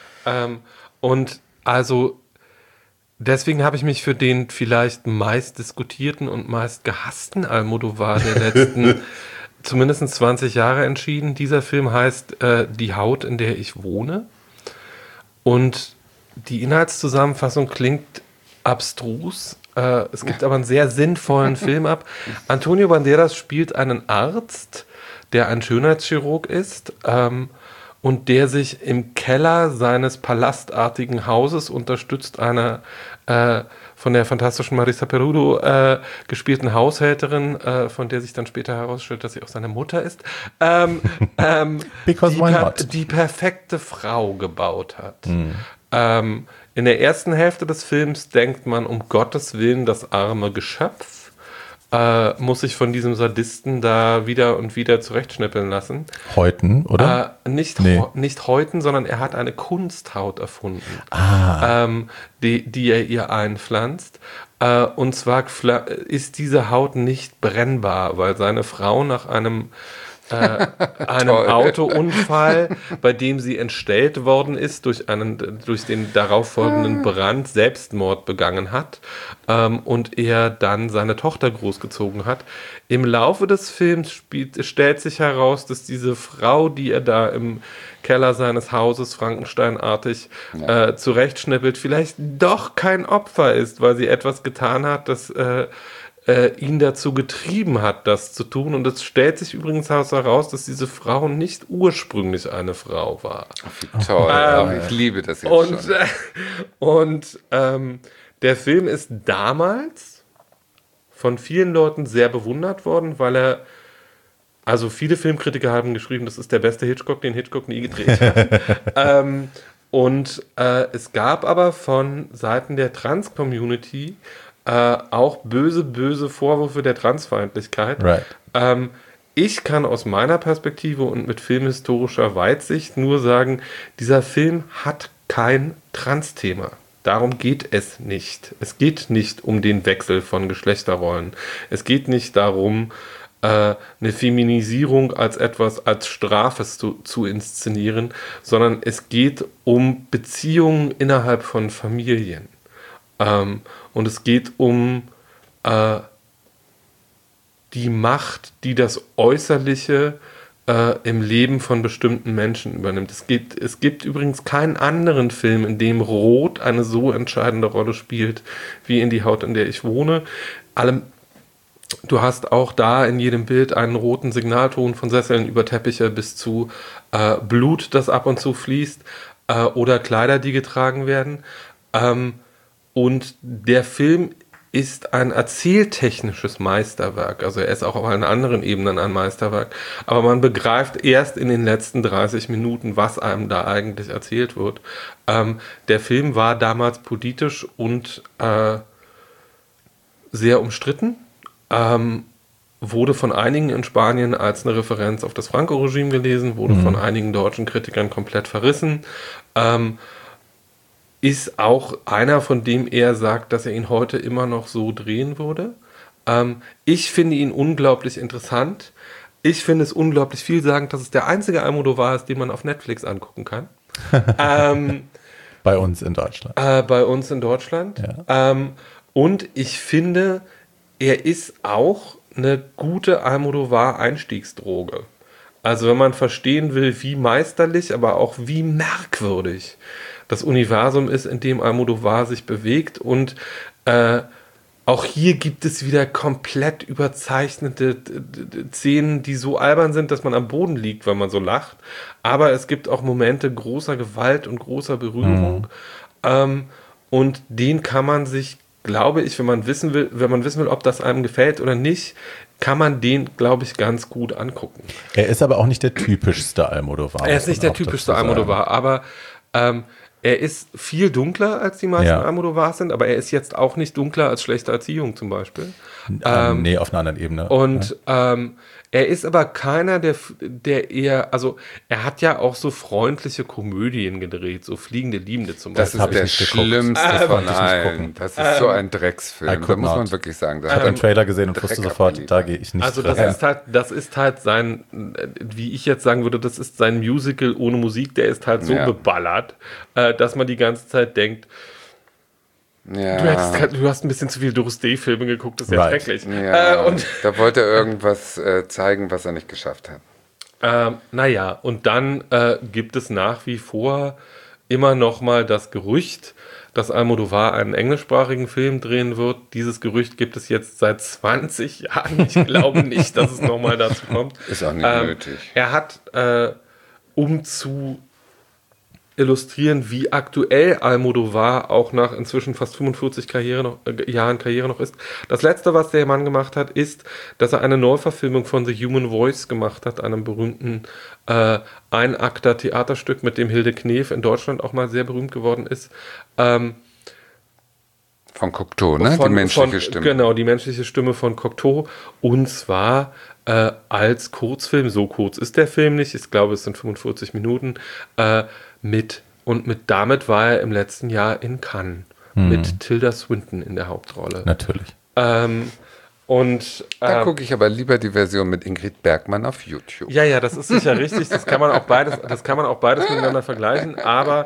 Und also deswegen habe ich mich für den vielleicht meist diskutierten und meist gehassten Almodovar der letzten zumindest 20 Jahre entschieden. Dieser Film heißt Die Haut, in der ich wohne. Und die Inhaltszusammenfassung klingt abstrus. Es gibt aber einen sehr sinnvollen Film ab. Antonio Banderas spielt einen Arzt, der ein Schönheitschirurg ist und der sich im Keller seines palastartigen Hauses unterstützt einer von der fantastischen Marisa Perudo gespielten Haushälterin, von der sich dann später herausstellt, dass sie auch seine Mutter ist, die perfekte Frau gebaut hat. In der ersten Hälfte des Films denkt man, um Gottes Willen, das arme Geschöpf muss sich von diesem Sadisten da wieder und wieder zurechtschnippeln lassen. Häuten, oder? Nicht häuten, sondern er hat eine Kunsthaut erfunden, die er ihr einpflanzt. Und zwar ist diese Haut nicht brennbar, weil seine Frau nach einem einem Autounfall, bei dem sie entstellt worden ist, durch den darauffolgenden Brand Selbstmord begangen hat und er dann seine Tochter großgezogen hat. Im Laufe des Films stellt sich heraus, dass diese Frau, die er da im Keller seines Hauses Frankensteinartig zurechtschnippelt, vielleicht doch kein Opfer ist, weil sie etwas getan hat, das ihn dazu getrieben hat, das zu tun. Und es stellt sich übrigens heraus, dass diese Frau nicht ursprünglich eine Frau war. Toll, ich liebe das jetzt schon. Der Film ist damals von vielen Leuten sehr bewundert worden, weil also viele Filmkritiker haben geschrieben, das ist der beste Hitchcock, den Hitchcock nie gedreht hat. Es gab aber von Seiten der Trans-Community auch böse Vorwürfe der Transfeindlichkeit. Right. Ich kann aus meiner Perspektive und mit filmhistorischer Weitsicht nur sagen, dieser Film hat kein Trans-Thema. Darum geht es nicht. Es geht nicht um den Wechsel von Geschlechterrollen. Es geht nicht darum, eine Feminisierung als Strafe zu inszenieren, sondern es geht um Beziehungen innerhalb von Familien. Und es geht um die Macht, die das Äußerliche im Leben von bestimmten Menschen übernimmt. Es gibt übrigens keinen anderen Film, in dem Rot eine so entscheidende Rolle spielt, wie in Die Haut, in der ich wohne. Du hast auch da in jedem Bild einen roten Signalton, von Sesseln über Teppiche bis zu Blut, das ab und zu fließt, oder Kleider, die getragen werden. Und der Film ist ein erzähltechnisches Meisterwerk. Also er ist auch auf allen anderen Ebenen ein Meisterwerk. Aber man begreift erst in den letzten 30 Minuten, was einem da eigentlich erzählt wird. Der Film war damals politisch und sehr umstritten. Wurde von einigen in Spanien als eine Referenz auf das Franco-Regime gelesen, wurde von einigen deutschen Kritikern komplett verrissen. Ist auch einer, von dem er sagt, dass er ihn heute immer noch so drehen würde. Ich finde ihn unglaublich interessant. Ich finde es unglaublich vielsagend, dass es der einzige Almodovar ist, den man auf Netflix angucken kann. Bei uns in Deutschland. Bei uns in Deutschland. Ja. Und ich finde, er ist auch eine gute Almodovar-Einstiegsdroge. Also wenn man verstehen will, wie meisterlich, aber auch wie merkwürdig das Universum ist, in dem Almodovar sich bewegt. Und auch hier gibt es wieder komplett überzeichnete Szenen, die so albern sind, dass man am Boden liegt, weil man so lacht. Aber es gibt auch Momente großer Gewalt und großer Berührung. Und den kann man sich, glaube ich, wenn man wissen will, ob das einem gefällt oder nicht, kann man den, glaube ich, ganz gut angucken. Er ist aber auch nicht der typischste Almodovar. Er ist nicht der typischste Almodovar, aber er ist viel dunkler, als die meisten Almodovars sind, aber er ist jetzt auch nicht dunkler als Schlechte Erziehung zum Beispiel. Nee, auf einer anderen Ebene. Und er ist aber keiner, der eher, also er hat ja auch so freundliche Komödien gedreht, so Fliegende Liebende zum Beispiel. Das ist der schlimmste von allen. Das ist so ein Drecksfilm, da muss man wirklich sagen. Ich habe einen Trailer gesehen und wusste sofort, da gehe ich nicht Also das ist halt sein, wie ich jetzt sagen würde, das ist sein Musical ohne Musik, der ist halt so geballert, dass man die ganze Zeit denkt, ja. Du hast ein bisschen zu viel Doris Day-Filme geguckt, das ist ja schrecklich. Ja, und da wollte er irgendwas zeigen, was er nicht geschafft hat. Und dann gibt es nach wie vor immer noch mal das Gerücht, dass Almodovar einen englischsprachigen Film drehen wird. Dieses Gerücht gibt es jetzt seit 20 Jahren. Ich glaube nicht, dass es noch mal dazu kommt. Ist auch nicht nötig. Er hat, um zu illustrieren, wie aktuell Almodovar auch nach inzwischen fast 45 Jahren Karriere noch ist. Das letzte, was der Mann gemacht hat, ist, dass er eine Neuverfilmung von The Human Voice gemacht hat, einem berühmten Einakter-Theaterstück, mit dem Hilde Knef in Deutschland auch mal sehr berühmt geworden ist. Von Cocteau, ne? Die menschliche Stimme. Genau, die menschliche Stimme von Cocteau. Und zwar als Kurzfilm, so kurz ist der Film nicht, ich glaube, es sind 45 Minuten, damit war er im letzten Jahr in Cannes mit Tilda Swinton in der Hauptrolle. Natürlich. Und Da gucke ich aber lieber die Version mit Ingrid Bergmann auf YouTube. ja, das ist sicher richtig. Das kann man auch beides miteinander vergleichen. Aber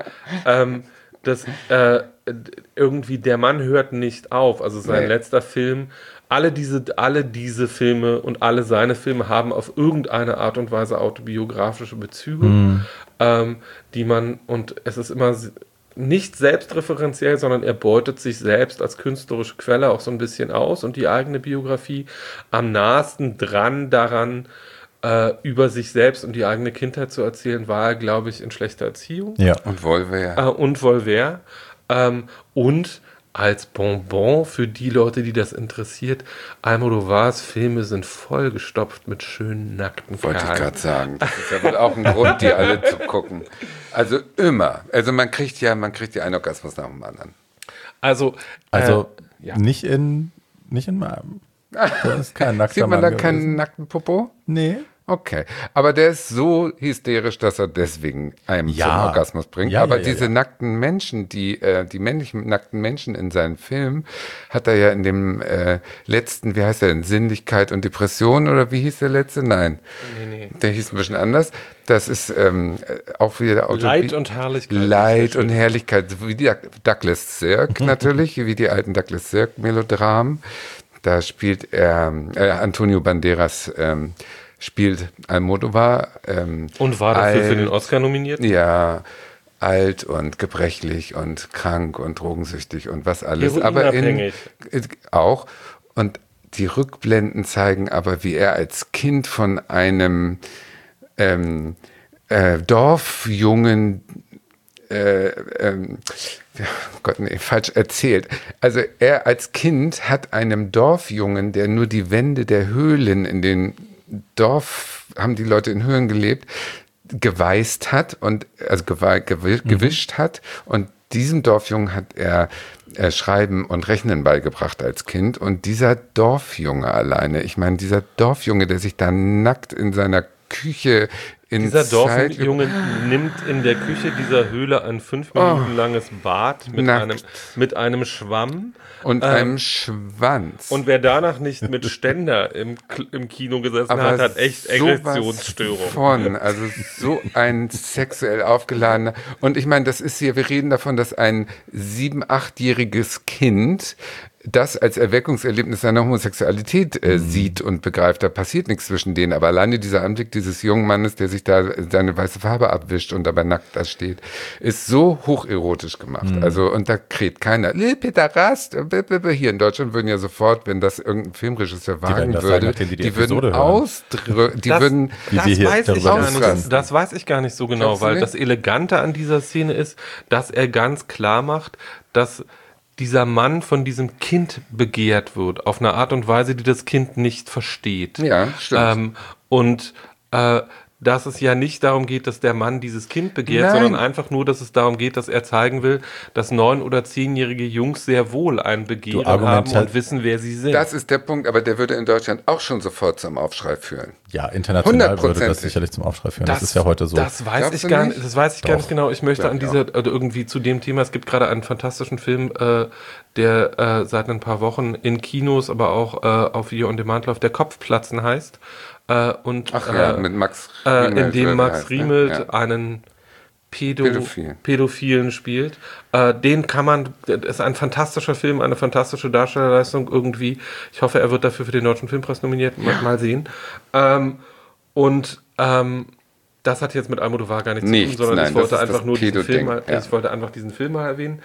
irgendwie der Mann hört nicht auf. Also sein letzter Film. Alle diese Filme und alle seine Filme haben auf irgendeine Art und Weise autobiografische Bezüge, und es ist immer nicht selbstreferenziell, sondern er beutet sich selbst als künstlerische Quelle auch so ein bisschen aus und die eigene Biografie am nahesten dran daran, über sich selbst und die eigene Kindheit zu erzählen, war er, glaube ich, in Schlechter Erziehung. Ja. Und Volver. Und Volver. Und als Bonbon für die Leute, die das interessiert, Almodóvars Filme sind vollgestopft mit schönen nackten Wollte ich Kerlen. gerade sagen. Das ist ja wohl auch ein Grund, die alle zu gucken. Also immer. Also man kriegt ja einen Orgasmus nach dem anderen. Also ja. nicht in meinem. Das ist kein nackter Sieht man Mann da gewesen. keinen nackten Popo? Nee. Okay, aber der ist so hysterisch, dass er deswegen einem zum Orgasmus bringt. Ja, aber ja, diese ja. nackten Menschen, die männlichen nackten Menschen in seinen Filmen, hat er ja in dem letzten, wie heißt der denn, Sinnlichkeit und Depression oder wie hieß der letzte? Nein, Nee. der hieß ein bisschen anders. Das ist auch wieder der Leid und Herrlichkeit. Leid und Herrlichkeit, wie die Douglas Sirk natürlich, wie die alten Douglas Sirk Melodramen. Da spielt Antonio Banderas spielt Almodóvar. Und war dafür für den Oscar nominiert? Ja, alt und gebrechlich und krank und drogensüchtig und was alles. Aber auch. Und die Rückblenden zeigen aber, wie er als Kind von einem Dorfjungen Gott, nee, falsch erzählt. Also er als Kind hat einem Dorfjungen, der nur die Wände der Höhlen in den Dorf, haben die Leute in Höhlen gelebt, geweißt hat und also gewischt hat, und diesem Dorfjungen hat er Schreiben und Rechnen beigebracht als Kind, und dieser Dorfjunge alleine, ich meine, dieser Dorfjunge, der sich da nackt in seiner Küche Dieser Dorfjunge nimmt in der Küche dieser Höhle ein 5 Minuten langes Bad mit einem Schwamm. Und einem Schwanz. Und wer danach nicht mit Ständer im Kino gesessen hat, hat echt Aggressionsstörungen. Also so ein sexuell aufgeladener. Und ich meine, das ist hier, wir reden davon, dass ein 7-, 8-jähriges Kind das als Erweckungserlebnis seiner Homosexualität sieht und begreift. Da passiert nichts zwischen denen. Aber alleine dieser Anblick dieses jungen Mannes, der sich da seine weiße Farbe abwischt und dabei nackt da steht, ist so hocherotisch gemacht. Also, und da kräht keiner. Pederast. Hier in Deutschland würden ja sofort, wenn das irgendein Filmregisseur wagen würde, die würden ausdrücken, Das weiß ich gar nicht so genau, weil das Elegante an dieser Szene ist, dass er ganz klar macht, dass dieser Mann von diesem Kind begehrt wird, auf eine Art und Weise, die das Kind nicht versteht. Ja, stimmt. Dass es ja nicht darum geht, dass der Mann dieses Kind begehrt, sondern einfach nur, dass es darum geht, dass er zeigen will, dass 9- oder 10-jährige Jungs sehr wohl ein Begehren haben und wissen, wer sie sind. Das ist der Punkt, aber der würde in Deutschland auch schon sofort zum Aufschrei führen. Ja, international würde das sicherlich zum Aufschrei führen. Das ist ja heute so. Das weiß ich gar nicht genau. Ich möchte an irgendwie zu dem Thema, es gibt gerade einen fantastischen Film, der seit ein paar Wochen in Kinos, aber auch auf Video on Demand läuft, der Kopfplatzen heißt. Mit Max Riemelt, in dem Max Riemelt einen Pädophilen spielt. Den kann man, das ist ein fantastischer Film, eine fantastische Darstellerleistung irgendwie. Ich hoffe, er wird dafür für den Deutschen Filmpreis nominiert. Mal sehen. Das hat jetzt mit Almodóvar gar nichts zu tun, sondern ich wollte einfach nur diesen Film mal erwähnen.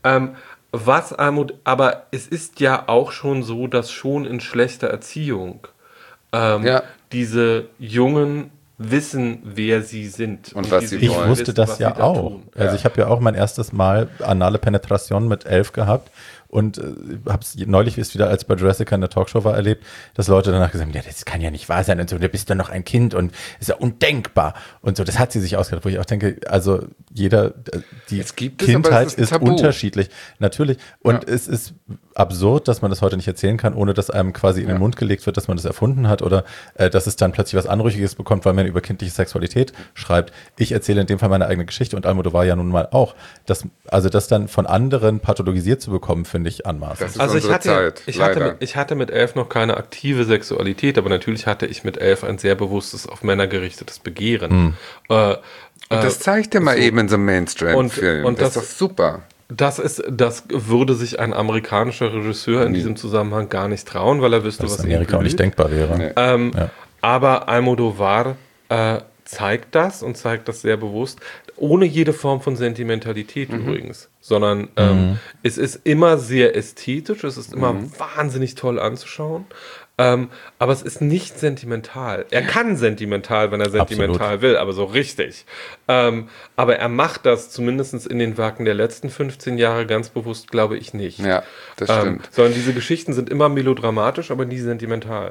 Aber es ist ja auch schon so, dass schon in Schlechter Erziehung diese Jungen wissen, wer sie sind. Und was sie wollen. Ich wusste das ja auch. Also ich habe ja auch mein erstes Mal anale Penetration mit 11 gehabt und habe es neulich wieder, als bei Jurassic in der Talkshow war, erlebt, dass Leute danach gesagt haben, ja, das kann ja nicht wahr sein und so, du bist doch noch ein Kind und ist ja undenkbar und so. Das hat sie sich ausgedacht, wo ich auch denke, also die Kindheit ist unterschiedlich. Natürlich. Und es ist absurd, dass man das heute nicht erzählen kann, ohne dass einem quasi in den Mund gelegt wird, dass man das erfunden hat oder dass es dann plötzlich was Anrüchiges bekommt, weil man über kindliche Sexualität schreibt. Ich erzähle in dem Fall meine eigene Geschichte und Almodóvar ja nun mal auch. Das dann von anderen pathologisiert zu bekommen, finde finde ich anmaßend. Das ist Also unsere Zeit, leider. ich hatte mit 11 noch keine aktive Sexualität, aber natürlich hatte ich mit 11 ein sehr bewusstes, auf Männer gerichtetes Begehren. Und das zeigt er mal so. eben in so einem Mainstream-Film. Und Das ist doch super. Das würde sich ein amerikanischer Regisseur in diesem Zusammenhang gar nicht trauen, weil er wüsste, Dass was in Amerika auch nicht denkbar wäre. Nee. Ja. Aber Almodovar zeigt das und zeigt das sehr bewusst, ohne jede Form von Sentimentalität übrigens, sondern es ist immer sehr ästhetisch, es ist immer wahnsinnig toll anzuschauen, aber es ist nicht sentimental. Er kann sentimental, wenn er sentimental will, aber so richtig. Aber er macht das zumindest in den Werken der letzten 15 Jahre ganz bewusst, glaube ich, nicht. Ja, das stimmt. Sondern diese Geschichten sind immer melodramatisch, aber nie sentimental.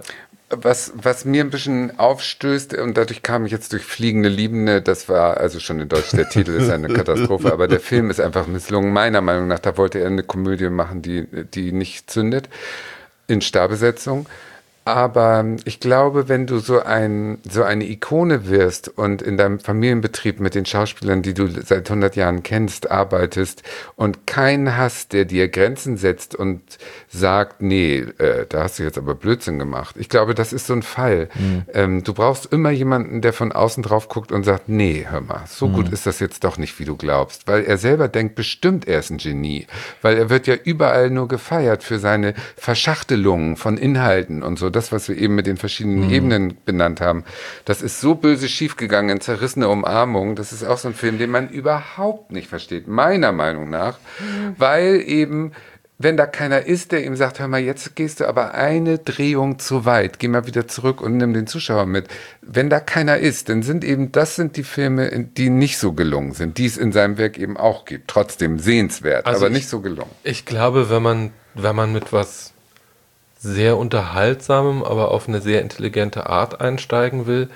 Was mir ein bisschen aufstößt, und dadurch kam ich jetzt durch Fliegende Liebende, das war also schon in Deutsch, der Titel ist eine Katastrophe, aber der Film ist einfach misslungen, meiner Meinung nach. Da wollte er eine Komödie machen, die nicht zündet, in Starbesetzung. Aber ich glaube, wenn du so eine Ikone wirst und in deinem Familienbetrieb mit den Schauspielern, die du seit 100 Jahren kennst, arbeitest und keinen hast, der dir Grenzen setzt und sagt, nee, da hast du jetzt aber Blödsinn gemacht. Ich glaube, das ist so ein Fall. Du brauchst immer jemanden, der von außen drauf guckt und sagt, nee, hör mal, so gut ist das jetzt doch nicht, wie du glaubst. Weil er selber denkt bestimmt, er ist ein Genie. Weil er wird ja überall nur gefeiert für seine Verschachtelungen von Inhalten und so. Das, was wir eben mit den verschiedenen Ebenen benannt haben, das ist so böse schiefgegangen in Zerrissene Umarmung. Das ist auch so ein Film, den man überhaupt nicht versteht, meiner Meinung nach, weil eben, wenn da keiner ist, der ihm sagt, hör mal, jetzt gehst du aber eine Drehung zu weit, geh mal wieder zurück und nimm den Zuschauer mit. Wenn da keiner ist, dann sind die Filme, die nicht so gelungen sind, die es in seinem Werk eben auch gibt. Trotzdem sehenswert, Also aber nicht so gelungen. Ich glaube, wenn man mit was sehr Unterhaltsamem, aber auf eine sehr intelligente Art einsteigen will,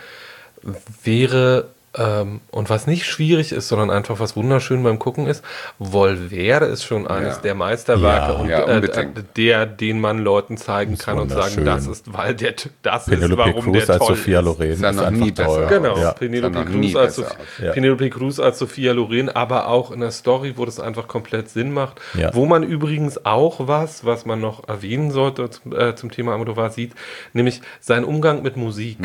wäre, und was nicht schwierig ist, sondern einfach was wunderschön beim Gucken ist, Voltaire ist schon eines der Meisterwerke den man Leuten zeigen kann und sagen, das ist, warum Cruz der als toll Sophia ist. Loren Ist ja noch nie besser. Genau, Ja. Penelope Cruz als Sophia Loren, aber auch in der Story, wo das einfach komplett Sinn macht, Ja. wo man übrigens auch was man noch erwähnen sollte zum Thema Almodovar sieht, nämlich sein Umgang mit Musik.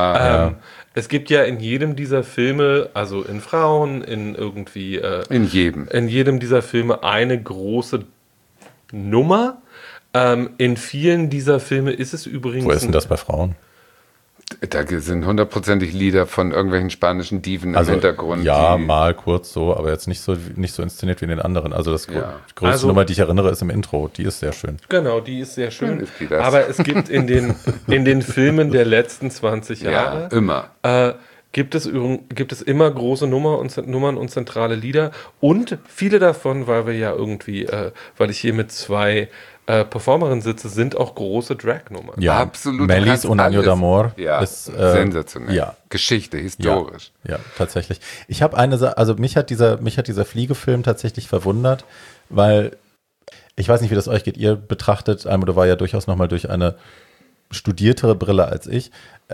Es gibt ja in jedem dieser Filme, also in Frauen, in irgendwie In jedem dieser Filme eine große Nummer. In vielen dieser Filme ist es übrigens Wo ist denn das bei Frauen? Da sind 100%ig Lieder von irgendwelchen spanischen Diven im Hintergrund. Ja, mal kurz so, aber jetzt nicht so inszeniert wie in den anderen. Also die größte Nummer, die ich erinnere, ist im Intro. Die ist sehr schön. Genau, die ist sehr schön. Ist die das? Aber es gibt in den Filmen der letzten 20 Jahre immer. gibt es immer große Nummern und zentrale Lieder. Und viele davon, weil ich hier mit zwei Performerinnen sitze, sind auch große Drag-Nummern. Ja, Absolut. Melis und Año d'Amor ist sensationell. Ja. Geschichte, historisch. Ja, tatsächlich. Ich habe also mich hat dieser Fliegefilm tatsächlich verwundert, weil ich weiß nicht, wie das euch geht. Ihr betrachtet Almodovar ja durchaus nochmal durch eine studiertere Brille als ich.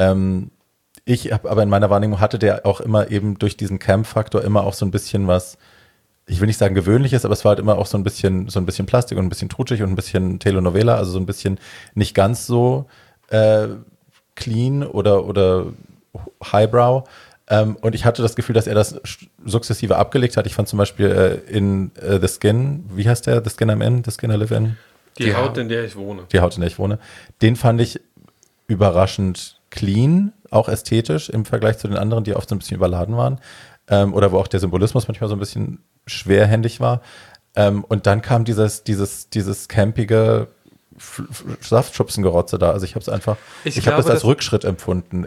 Ich habe aber in meiner Wahrnehmung hatte der auch immer eben durch diesen Camp-Faktor immer auch so ein bisschen was, ich will nicht sagen gewöhnliches, aber es war halt immer auch so ein bisschen Plastik und ein bisschen trutschig und ein bisschen Telenovela, also so ein bisschen nicht ganz so clean oder highbrow. Und ich hatte das Gefühl, dass er das sukzessive abgelegt hat. Ich fand zum Beispiel in The Skin, wie heißt der? The Skin I'm In? The Skin I Live In? Die Haut, in der ich wohne. Die Haut, in der ich wohne. Den fand ich überraschend clean, auch ästhetisch im Vergleich zu den anderen, die oft so ein bisschen überladen waren. Oder wo auch der Symbolismus manchmal so ein bisschen schwerhändig war. Und dann kam dieses campige Saftschubsengerotze da. Also ich habe es einfach, ich habe das als Rückschritt empfunden.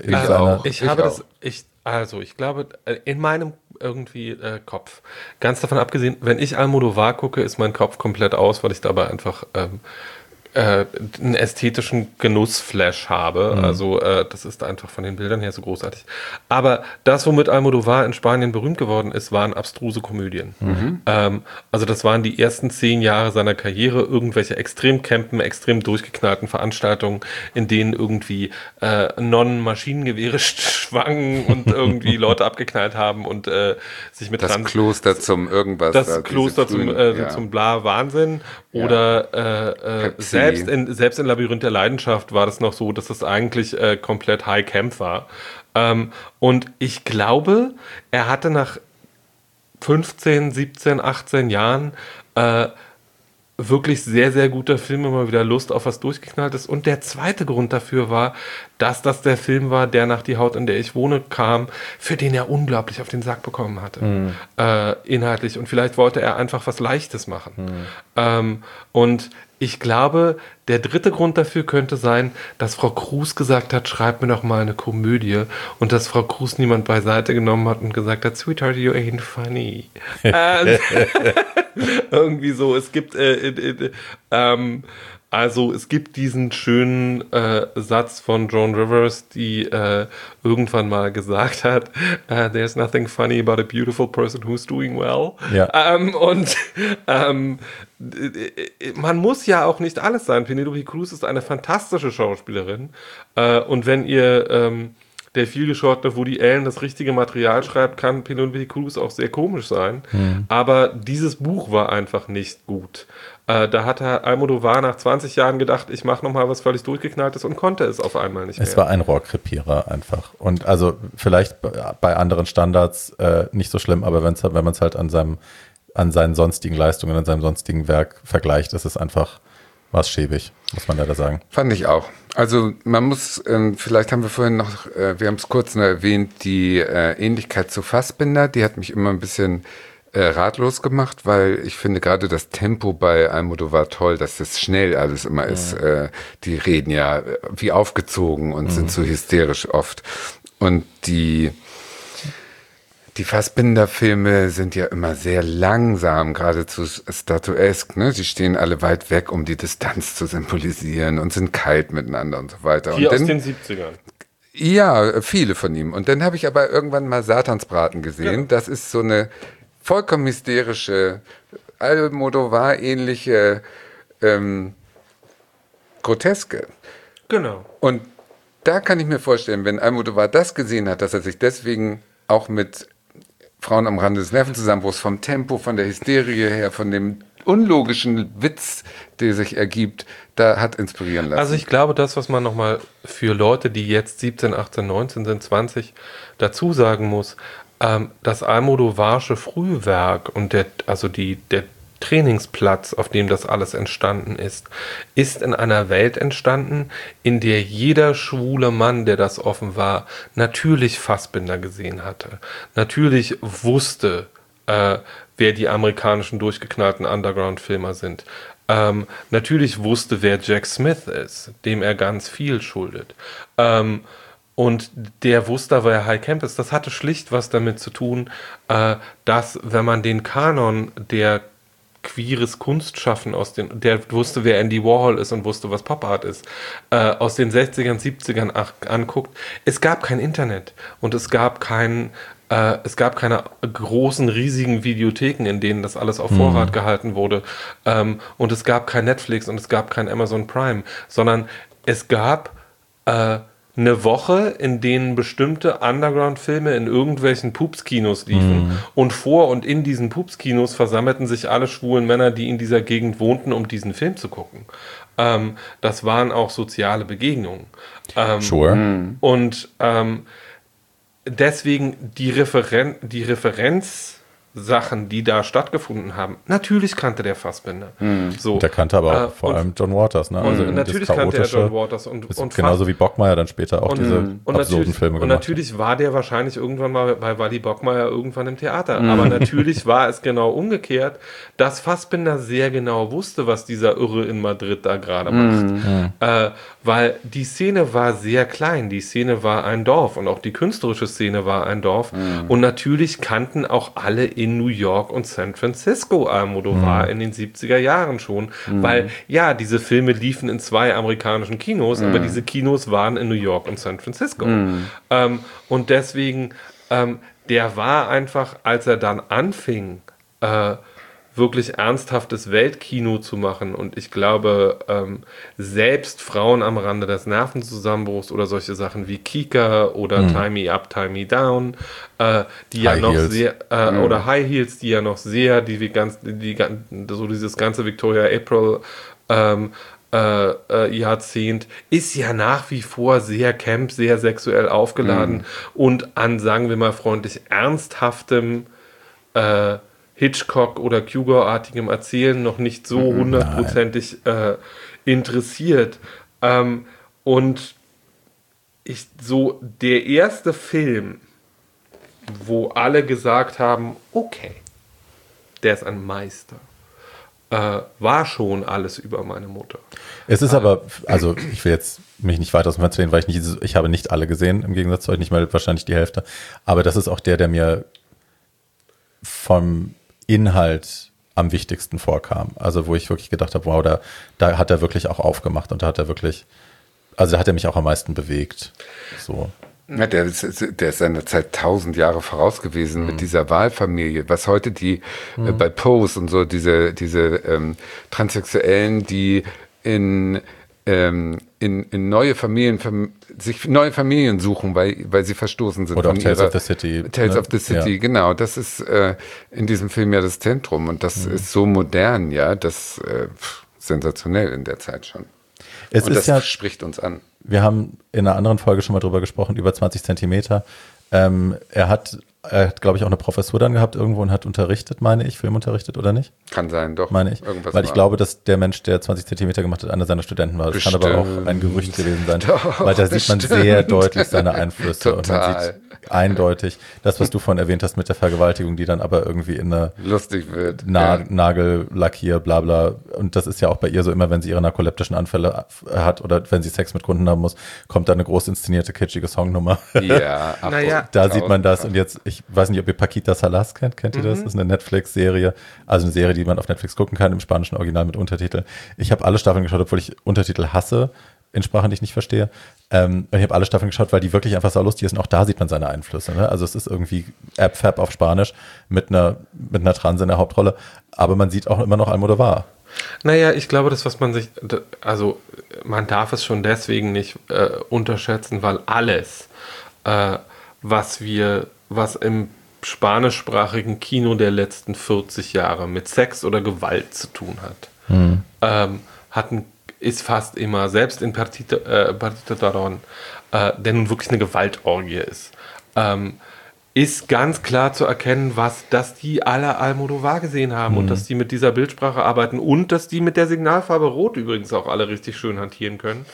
Ich glaube, in meinem irgendwie Kopf, ganz davon abgesehen, wenn ich Almodovar gucke, ist mein Kopf komplett aus, weil ich dabei einfach einen ästhetischen Genussflash habe. Also das ist einfach von den Bildern her so großartig. Aber das, womit Almodovar in Spanien berühmt geworden ist, waren abstruse Komödien. Also das waren die ersten 10 Jahre seiner Karriere, irgendwelche extrem campen, extrem durchgeknallten Veranstaltungen, in denen irgendwie Nonnen Maschinengewehre schwangen und irgendwie Leute abgeknallt haben und sich mit das Kloster zum irgendwas. Das Kloster zum Bla-Wahnsinn. Oder selbst in Labyrinth der Leidenschaft war das noch so, dass das eigentlich komplett High Camp war. Und ich glaube, er hatte nach 15, 17, 18 Jahren wirklich sehr, sehr guter Film, immer wieder Lust auf was Durchgeknalltes. Und der zweite Grund dafür war, dass das der Film war, der nach Die Haut, in der ich wohne, kam, für den er unglaublich auf den Sack bekommen hatte. Inhaltlich. Und vielleicht wollte er einfach was Leichtes machen. Und ich glaube, der dritte Grund dafür könnte sein, dass Frau Kruse gesagt hat, schreib mir doch mal eine Komödie. Und dass Frau Kruse niemand beiseite genommen hat und gesagt hat, Sweetheart, you ain't funny. Irgendwie so. Es gibt es gibt diesen schönen Satz von Joan Rivers, die irgendwann mal gesagt hat, there's nothing funny about a beautiful person who's doing well. Ja. Man muss ja auch nicht alles sein. Penelope Cruz ist eine fantastische Schauspielerin. Und wenn ihr der vielgeschortene Woody Allen das richtige Material schreibt, kann Penelope Cruz auch sehr komisch sein. Aber dieses Buch war einfach nicht gut. Da hat Almodovar nach 20 Jahren gedacht, ich mache nochmal was völlig durchgeknalltes und konnte es auf einmal nicht mehr. Es war ein Rohrkrepierer einfach. Und also vielleicht bei anderen Standards nicht so schlimm, aber wenn man es halt an seinen sonstigen Leistungen, an seinem sonstigen Werk vergleicht, ist es einfach was schäbig, muss man leider sagen. Fand ich auch. Also man muss, vielleicht haben wir vorhin noch, wir haben es kurz noch erwähnt, die Ähnlichkeit zu Fassbinder, die hat mich immer ein bisschen ratlos gemacht, weil ich finde gerade das Tempo bei Almodovar toll, dass das schnell alles immer ist. Die reden ja wie aufgezogen und sind so hysterisch oft. Und die Fassbinder-Filme sind ja immer sehr langsam, geradezu statuesk, ne? Sie stehen alle weit weg, um die Distanz zu symbolisieren und sind kalt miteinander und so weiter. Hier und aus den 70ern. Ja, viele von ihm. Und dann habe ich aber irgendwann mal Satansbraten gesehen. Ja. Das ist so eine vollkommen hysterische, Almodovar-ähnliche Groteske. Genau. Und da kann ich mir vorstellen, wenn Almodovar das gesehen hat, dass er sich deswegen auch mit Frauen am Rande des Nervenzusammenbruchs vom Tempo, von der Hysterie her, von dem unlogischen Witz, der sich ergibt, da hat inspirieren lassen. Also ich glaube, das, was man nochmal für Leute, die jetzt 17, 18, 19 sind, 20, dazu sagen muss, das Almodovarsche Frühwerk und der Trainingsplatz, auf dem das alles entstanden ist in einer Welt entstanden, in der jeder schwule Mann, der das offen war, natürlich Fassbinder gesehen hatte. Natürlich wusste, wer die amerikanischen durchgeknallten Underground-Filmer sind. Natürlich wusste, wer Jack Smith ist, dem er ganz viel schuldet. Und der wusste, wer High Camp ist. Das hatte schlicht was damit zu tun, dass, wenn man den Kanon der queeres Kunstschaffen der wusste, wer Andy Warhol ist und wusste, was Pop Art ist, aus den 60ern, 70ern anguckt, es gab kein Internet und es gab keine großen, riesigen Videotheken, in denen das alles auf Vorrat gehalten wurde, und es gab kein Netflix und es gab kein Amazon Prime, sondern es gab eine Woche, in denen bestimmte Underground-Filme in irgendwelchen Pups-Kinos liefen. Und vor und in diesen Pups-Kinos versammelten sich alle schwulen Männer, die in dieser Gegend wohnten, um diesen Film zu gucken. Das waren auch soziale Begegnungen. Sure. Und deswegen die Referenzsachen, die da stattgefunden haben. Natürlich kannte der Fassbinder. So, der kannte aber auch vor allem John Waters. Ne? Also natürlich kannte er John Waters. Und genauso wie Bockmeier dann später auch diese absurden Filme gemacht. Und natürlich war der wahrscheinlich irgendwann mal bei Wally Bockmeier irgendwann im Theater. Aber natürlich war es genau umgekehrt, dass Fassbinder sehr genau wusste, was dieser Irre in Madrid da gerade macht. Weil die Szene war sehr klein. Die Szene war ein Dorf und auch die künstlerische Szene war ein Dorf. Und natürlich kannten auch alle in New York und San Francisco, Almodovar, in den 70er Jahren schon. Weil, ja, diese Filme liefen in 2 amerikanischen Kinos, aber diese Kinos waren in New York und San Francisco. Und deswegen, der war einfach, als er dann anfing, wirklich ernsthaftes Weltkino zu machen. Und ich glaube, selbst Frauen am Rande des Nervenzusammenbruchs oder solche Sachen wie Kika oder Tie Me Up, Tie Me Down, die ja High noch Heels. sehr, oder High Heels, die ja noch sehr, so dieses ganze Victoria April Jahrzehnt ist ja nach wie vor sehr camp, sehr sexuell aufgeladen und an, sagen wir mal freundlich, ernsthaftem Hitchcock- oder Cugor-artigem Erzählen noch nicht so hundertprozentig interessiert. Und der erste Film, wo alle gesagt haben, okay, der ist ein Meister, war schon Alles über meine Mutter. Es ist aber, also ich will jetzt mich nicht weiter aus dem Fenster lehnen, weil ich habe nicht alle gesehen, im Gegensatz zu euch, nicht mal wahrscheinlich die Hälfte. Aber das ist auch der mir vom Inhalt am wichtigsten vorkam. Also wo ich wirklich gedacht habe, wow, da hat er wirklich auch aufgemacht und da hat er mich auch am meisten bewegt. So. Ja, der ist seiner Zeit 1000 Jahre voraus gewesen mit dieser Wahlfamilie, was heute bei Pose und so diese Transsexuellen, die in neue Familien sich neue Familien suchen, weil sie verstoßen sind. Oder auch Tales of the City. Tales ne? of the City, genau. Das ist in diesem Film ja das Zentrum und das ist so modern, ja, das sensationell in der Zeit schon. Es und ist das ja, spricht uns an. wir haben in einer anderen Folge schon mal drüber gesprochen, über 20 Zentimeter. Er hat, glaube ich, auch eine Professur dann gehabt irgendwo und hat unterrichtet, meine ich, Film unterrichtet oder nicht? Kann sein, doch. Meine ich. Irgendwas Weil ich war. glaube, dass der Mensch, der 20 Zentimeter gemacht hat, einer seiner Studenten war. Das kann aber auch ein Gerücht gewesen sein. Doch, weil da sieht man bestimmt. sehr deutlich seine Einflüsse. Und man Total. sieht eindeutig das, was du vorhin erwähnt hast mit der Vergewaltigung, die dann aber irgendwie in eine Lustig wird. Nagellackier, bla bla. Und das ist ja auch bei ihr so immer, wenn sie ihre narkoleptischen Anfälle hat oder wenn sie Sex mit Kunden haben muss, kommt da eine groß inszenierte, kitschige Songnummer. Ja, Naja. Da sieht man das. Und jetzt, ich weiß nicht, ob ihr Paquita Salas kennt. Kennt ihr das? Das ist eine Netflix-Serie. Also eine Serie, die man auf Netflix gucken kann, im spanischen Original mit Untertitel. Ich habe alle Staffeln geschaut, obwohl ich Untertitel hasse, in Sprachen, die ich nicht verstehe. Und ich habe alle Staffeln geschaut, weil die wirklich einfach so lustig ist. Und auch da sieht man seine Einflüsse. Ne? Also es ist irgendwie Ab-Fab auf Spanisch mit einer Trans in der Hauptrolle. Aber man sieht auch immer noch Almodovar. Naja, ich glaube, das, was man sich, also man darf es schon deswegen nicht unterschätzen, weil alles, was im spanischsprachigen Kino der letzten 40 Jahre mit Sex oder Gewalt zu tun hat, ist fast immer, selbst in Partito Daron, der nun wirklich eine Gewaltorgie ist ganz klar zu erkennen, dass die alle Almodovar gesehen haben und dass die mit dieser Bildsprache arbeiten und dass die mit der Signalfarbe Rot übrigens auch alle richtig schön hantieren können.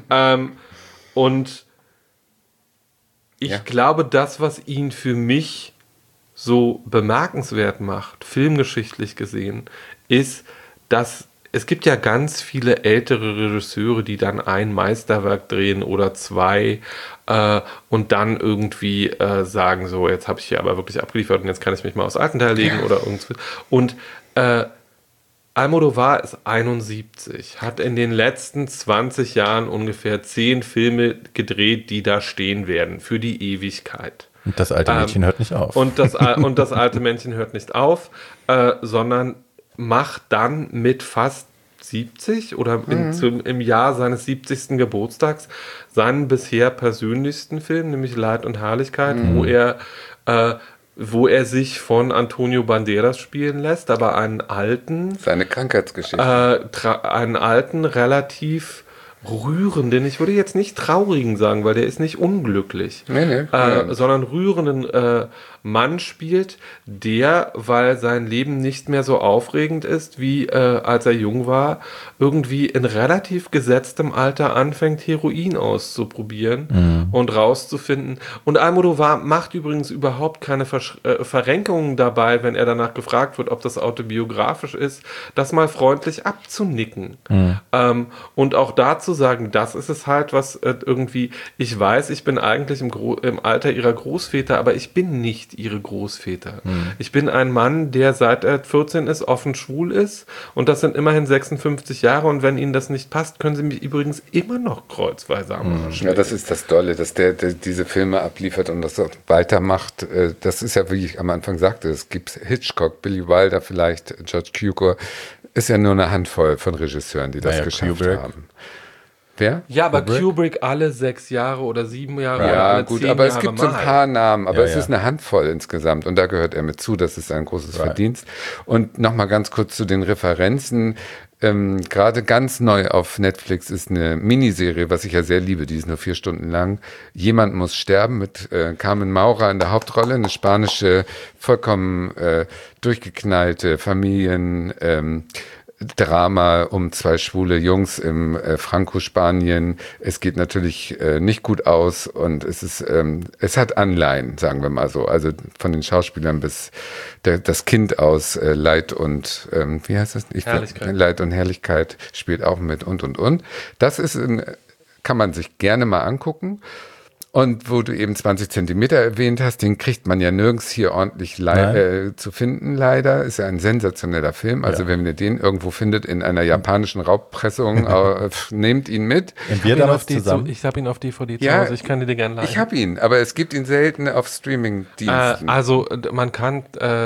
Und ich glaube, das, was ihn für mich so bemerkenswert macht, filmgeschichtlich gesehen, ist, dass es gibt ja ganz viele ältere Regisseure, die dann ein Meisterwerk drehen oder zwei und dann irgendwie sagen, so, jetzt habe ich hier aber wirklich abgeliefert und jetzt kann ich mich mal aufs Altenteil legen oder irgendwas. Und Almodovar ist 71, hat in den letzten 20 Jahren ungefähr 10 Filme gedreht, die da stehen werden, für die Ewigkeit. Und das alte Mädchen hört nicht auf. Und das alte Männchen hört nicht auf, sondern macht dann mit fast 70 oder im Jahr seines 70. Geburtstags seinen bisher persönlichsten Film, nämlich Leid und Herrlichkeit, wo er sich von Antonio Banderas spielen lässt, aber einen alten, seine Krankheitsgeschichte. einen alten, relativ rührenden, ich würde jetzt nicht traurigen sagen, weil der ist nicht unglücklich, sondern rührenden Mann spielt, der, weil sein Leben nicht mehr so aufregend ist, wie als er jung war, irgendwie in relativ gesetztem Alter anfängt, Heroin auszuprobieren und rauszufinden. Und Almodovar macht übrigens überhaupt keine Verrenkungen dabei, wenn er danach gefragt wird, ob das autobiografisch ist, das mal freundlich abzunicken. Und auch dazu zu sagen, das ist es halt, was irgendwie, ich weiß, ich bin eigentlich im Alter ihrer Großväter, aber ich bin nicht ihre Großväter. Ich bin ein Mann, der seit er 14 ist, offen schwul ist und das sind immerhin 56 Jahre und wenn Ihnen das nicht passt, können Sie mich übrigens immer noch kreuzweise am Arsch Ja, das ist das Dolle, dass der diese Filme abliefert und das auch weitermacht. Das ist ja, wie ich am Anfang sagte, es gibt Hitchcock, Billy Wilder vielleicht, George Cukor, ist ja nur eine Handvoll von Regisseuren, die das geschafft Kubrick. haben. Wer? Ja, aber Kubrick alle 6 Jahre oder 7 Jahre oder Ja, alle gut, 10 aber Jahre es gibt so ein mal. paar Namen, aber Ja, es ja. ist eine Handvoll insgesamt und da gehört er mit zu, das ist ein großes Verdienst. Und nochmal ganz kurz zu den Referenzen. Gerade ganz neu auf Netflix ist eine Miniserie, was ich ja sehr liebe, die ist nur 4 Stunden lang. Jemand muss sterben mit Carmen Maura in der Hauptrolle, eine spanische, vollkommen durchgeknallte Drama um 2 schwule Jungs im Franco-Spanien. Es geht natürlich nicht gut aus und es hat Anleihen, sagen wir mal so. Also von den Schauspielern bis das Kind aus Leid und wie heißt das? Herrlichkeit. Leid und Herrlichkeit spielt auch mit und. Das kann man sich gerne mal angucken. Und wo du eben 20 Zentimeter erwähnt hast, den kriegt man ja nirgends hier ordentlich zu finden, leider. Ist ja ein sensationeller Film. Also wenn ihr den irgendwo findet in einer japanischen Raubpressung, nehmt ihn mit. Und wir damals Ich zusammen. habe ihn auf DVD zu Ja, Hause, ich kann dir gerne leihen. Ich habe ihn, aber es gibt ihn selten auf Streaming-Diensten. Also man kann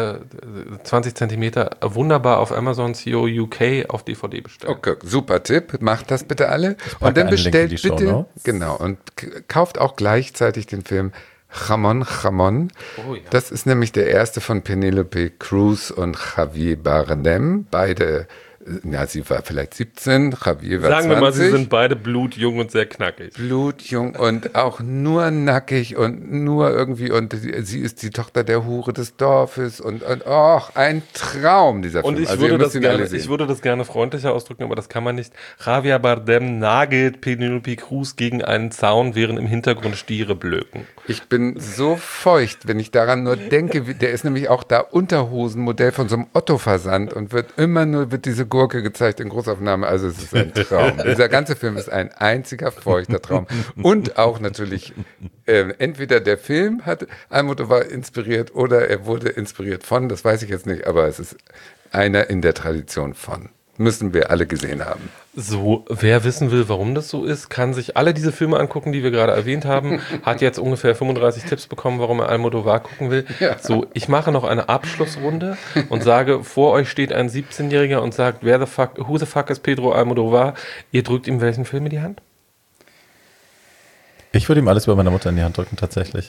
20 Zentimeter wunderbar auf Amazon CO UK auf DVD bestellen. Okay, super Tipp. Macht das bitte alle. packe Und dann einen Link in bestellt die bitte, Shownotes. genau, und kauft auch gleichzeitig den Film Ramon. Oh ja. Das ist nämlich der erste von Penelope Cruz und Javier Bardem. Beide, sie war vielleicht 17, Javier war Sagen 20. wir mal, sie sind beide blutjung und sehr knackig. Blutjung und auch nur nackig und nur irgendwie, und sie ist die Tochter der Hure des Dorfes und ein Traum dieser Film. Und ich, Also ihr würde müsst das ihn alle gerne, sehen. ich würde das gerne freundlicher ausdrücken, aber das kann man nicht. Javier Bardem nagelt Penelope Cruz gegen einen Zaun, während im Hintergrund Stiere blöken. Ich bin so feucht, wenn ich daran nur denke. Der ist nämlich auch da Unterhosenmodell von so einem Otto-Versand und wird diese Gurke gezeigt in Großaufnahme. Also es ist ein Traum. Dieser ganze Film ist ein einziger feuchter Traum. Und auch natürlich, entweder der Film hat Almodovar inspiriert oder er wurde inspiriert von, das weiß ich jetzt nicht, aber es ist einer in der Tradition von. Müssen wir alle gesehen haben. So, wer wissen will, warum das so ist, kann sich alle diese Filme angucken, die wir gerade erwähnt haben. Hat jetzt ungefähr 35 Tipps bekommen, warum er Almodovar gucken will. Ja. So, ich mache noch eine Abschlussrunde und sage, vor euch steht ein 17-Jähriger und sagt, who the fuck is Pedro Almodovar? Ihr drückt ihm welchen Film in die Hand? Ich würde ihm alles über meine Mutter in die Hand drücken, tatsächlich.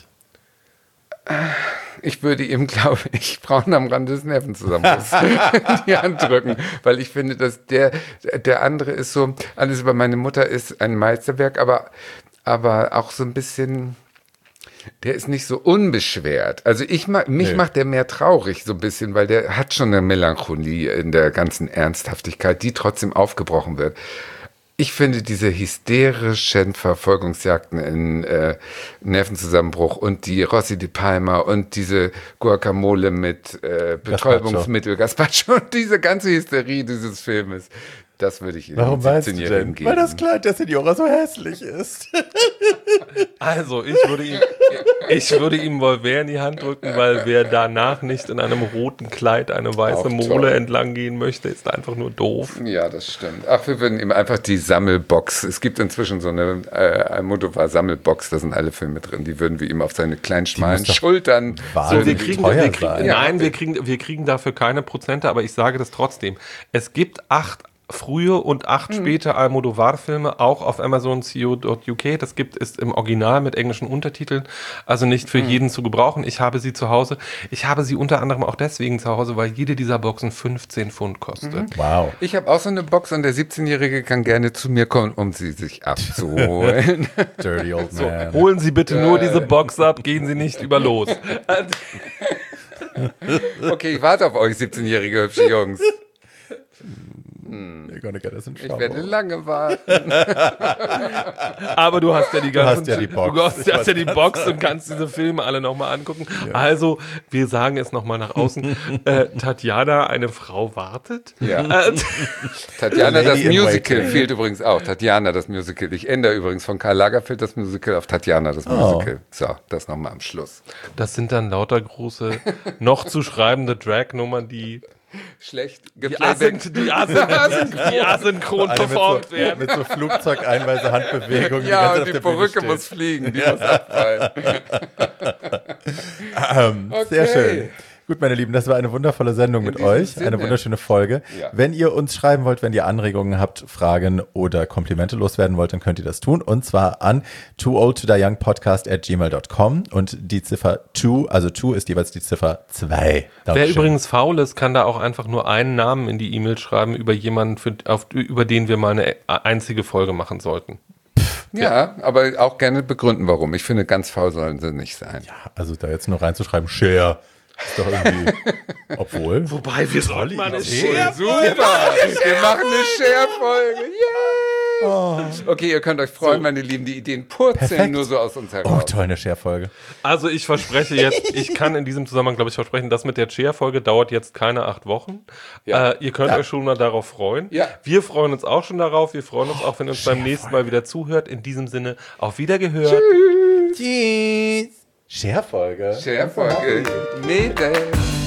Ich würde ihm, glaube ich, Frauen am Rande des Nervenzusammenbruchs in die Hand drücken, weil ich finde, dass der andere ist so, alles über meine Mutter ist ein Meisterwerk, aber auch so ein bisschen, der ist nicht so unbeschwert. Also mich macht der mehr traurig so ein bisschen, weil der hat schon eine Melancholie in der ganzen Ernsthaftigkeit, die trotzdem aufgebrochen wird. Ich finde diese hysterischen Verfolgungsjagden in Nervenzusammenbruch und die Rossi de Palma und diese Guacamole mit Betäubungsmittel, Gazpacho und diese ganze Hysterie dieses Filmes, das würde ich Ihnen Warum meinst du 17-Jährigen denn? geben. Weil das Kleid der Senora so hässlich ist. Also, ich würde ihm Volver in die Hand drücken, weil wer danach nicht in einem roten Kleid eine weiße Auch Mole toll. entlang gehen möchte, ist einfach nur doof. Ja, das stimmt. Ach, wir würden ihm einfach die Sammelbox, es gibt inzwischen so eine Almodovar-Sammelbox, da sind alle Filme drin, die würden wir ihm auf seine kleinen, schmalen muss doch Schultern wahnsinnig teuer sein. Nein, wir kriegen dafür keine Prozente, aber ich sage das trotzdem. Es gibt 8 frühe und 8 späte Almodovar-Filme, auch auf Amazon CO.uk. Das ist im Original mit englischen Untertiteln, also nicht für jeden zu gebrauchen. Ich habe sie zu Hause. Ich habe sie unter anderem auch deswegen zu Hause, weil jede dieser Boxen 15 Pfund kostet. Wow. Ich habe auch so eine Box und der 17-Jährige kann gerne zu mir kommen, um sie sich abzuholen. Dirty old man. Holen Sie bitte nur diese Box ab, gehen Sie nicht über los. Okay, ich warte auf euch, 17-jährige hübsche Jungs. You're gonna get us in Ich trouble. werde lange warten. Aber du hast ja die ganzen, hast ja die Box. Du hast ja die Box und kannst diese Filme alle nochmal angucken. Ja. Also, wir sagen es nochmal nach außen. Tatjana, eine Frau wartet. Ja. Tatjana, das Lady in Musical Waiting. fehlt übrigens auch. Tatjana, das Musical. Ich ändere übrigens von Karl Lagerfeld das Musical auf Tatjana, das Musical. So, das nochmal am Schluss. Das sind dann lauter große, noch zu schreibende Drag-Nummern, die Schlecht asynchron performt werden. Mit so Flugzeugeinweise Handbewegungen. Ja, ganze und Zeit die auf der Bühne Perücke steht. muss fliegen, die muss abfallen. Sehr schön. Gut, meine Lieben, das war eine wundervolle Sendung mit diesem euch, Sinne. eine wunderschöne Folge. Ja. Wenn ihr uns schreiben wollt, wenn ihr Anregungen habt, Fragen oder Komplimente loswerden wollt, dann könnt ihr das tun. Und zwar an toooldtodyyoungpodcast@gmail.com und die Ziffer 2, also 2 ist jeweils die Ziffer 2. Wer übrigens faul ist, kann da auch einfach nur einen Namen in die E-Mail schreiben über jemanden, über den wir mal eine einzige Folge machen sollten. Ja, aber auch gerne begründen, warum. Ich finde, ganz faul sollen sie nicht sein. Ja, also da jetzt nur reinzuschreiben, Share, ist doch irgendwie, obwohl. Wobei, wir sollten mal eine Super! Wir machen eine Share-Folge. Yay! Okay, ihr könnt euch freuen, meine Lieben. Die Ideen purzeln Perfekt. nur so aus uns Oh, heraus. toll, eine Share-Folge. Also ich verspreche jetzt, ich kann in diesem Zusammenhang, glaube ich, versprechen, das mit der Chair-Folge dauert jetzt keine 8 Wochen. Ja. Ihr könnt euch schon mal darauf freuen. Ja. Wir freuen uns auch schon darauf. Wir freuen uns auch, wenn ihr uns beim nächsten Mal wieder zuhört. In diesem Sinne, auf Wiedergehört. Tschüss. Share-Folge. Share-Folge. Mädels.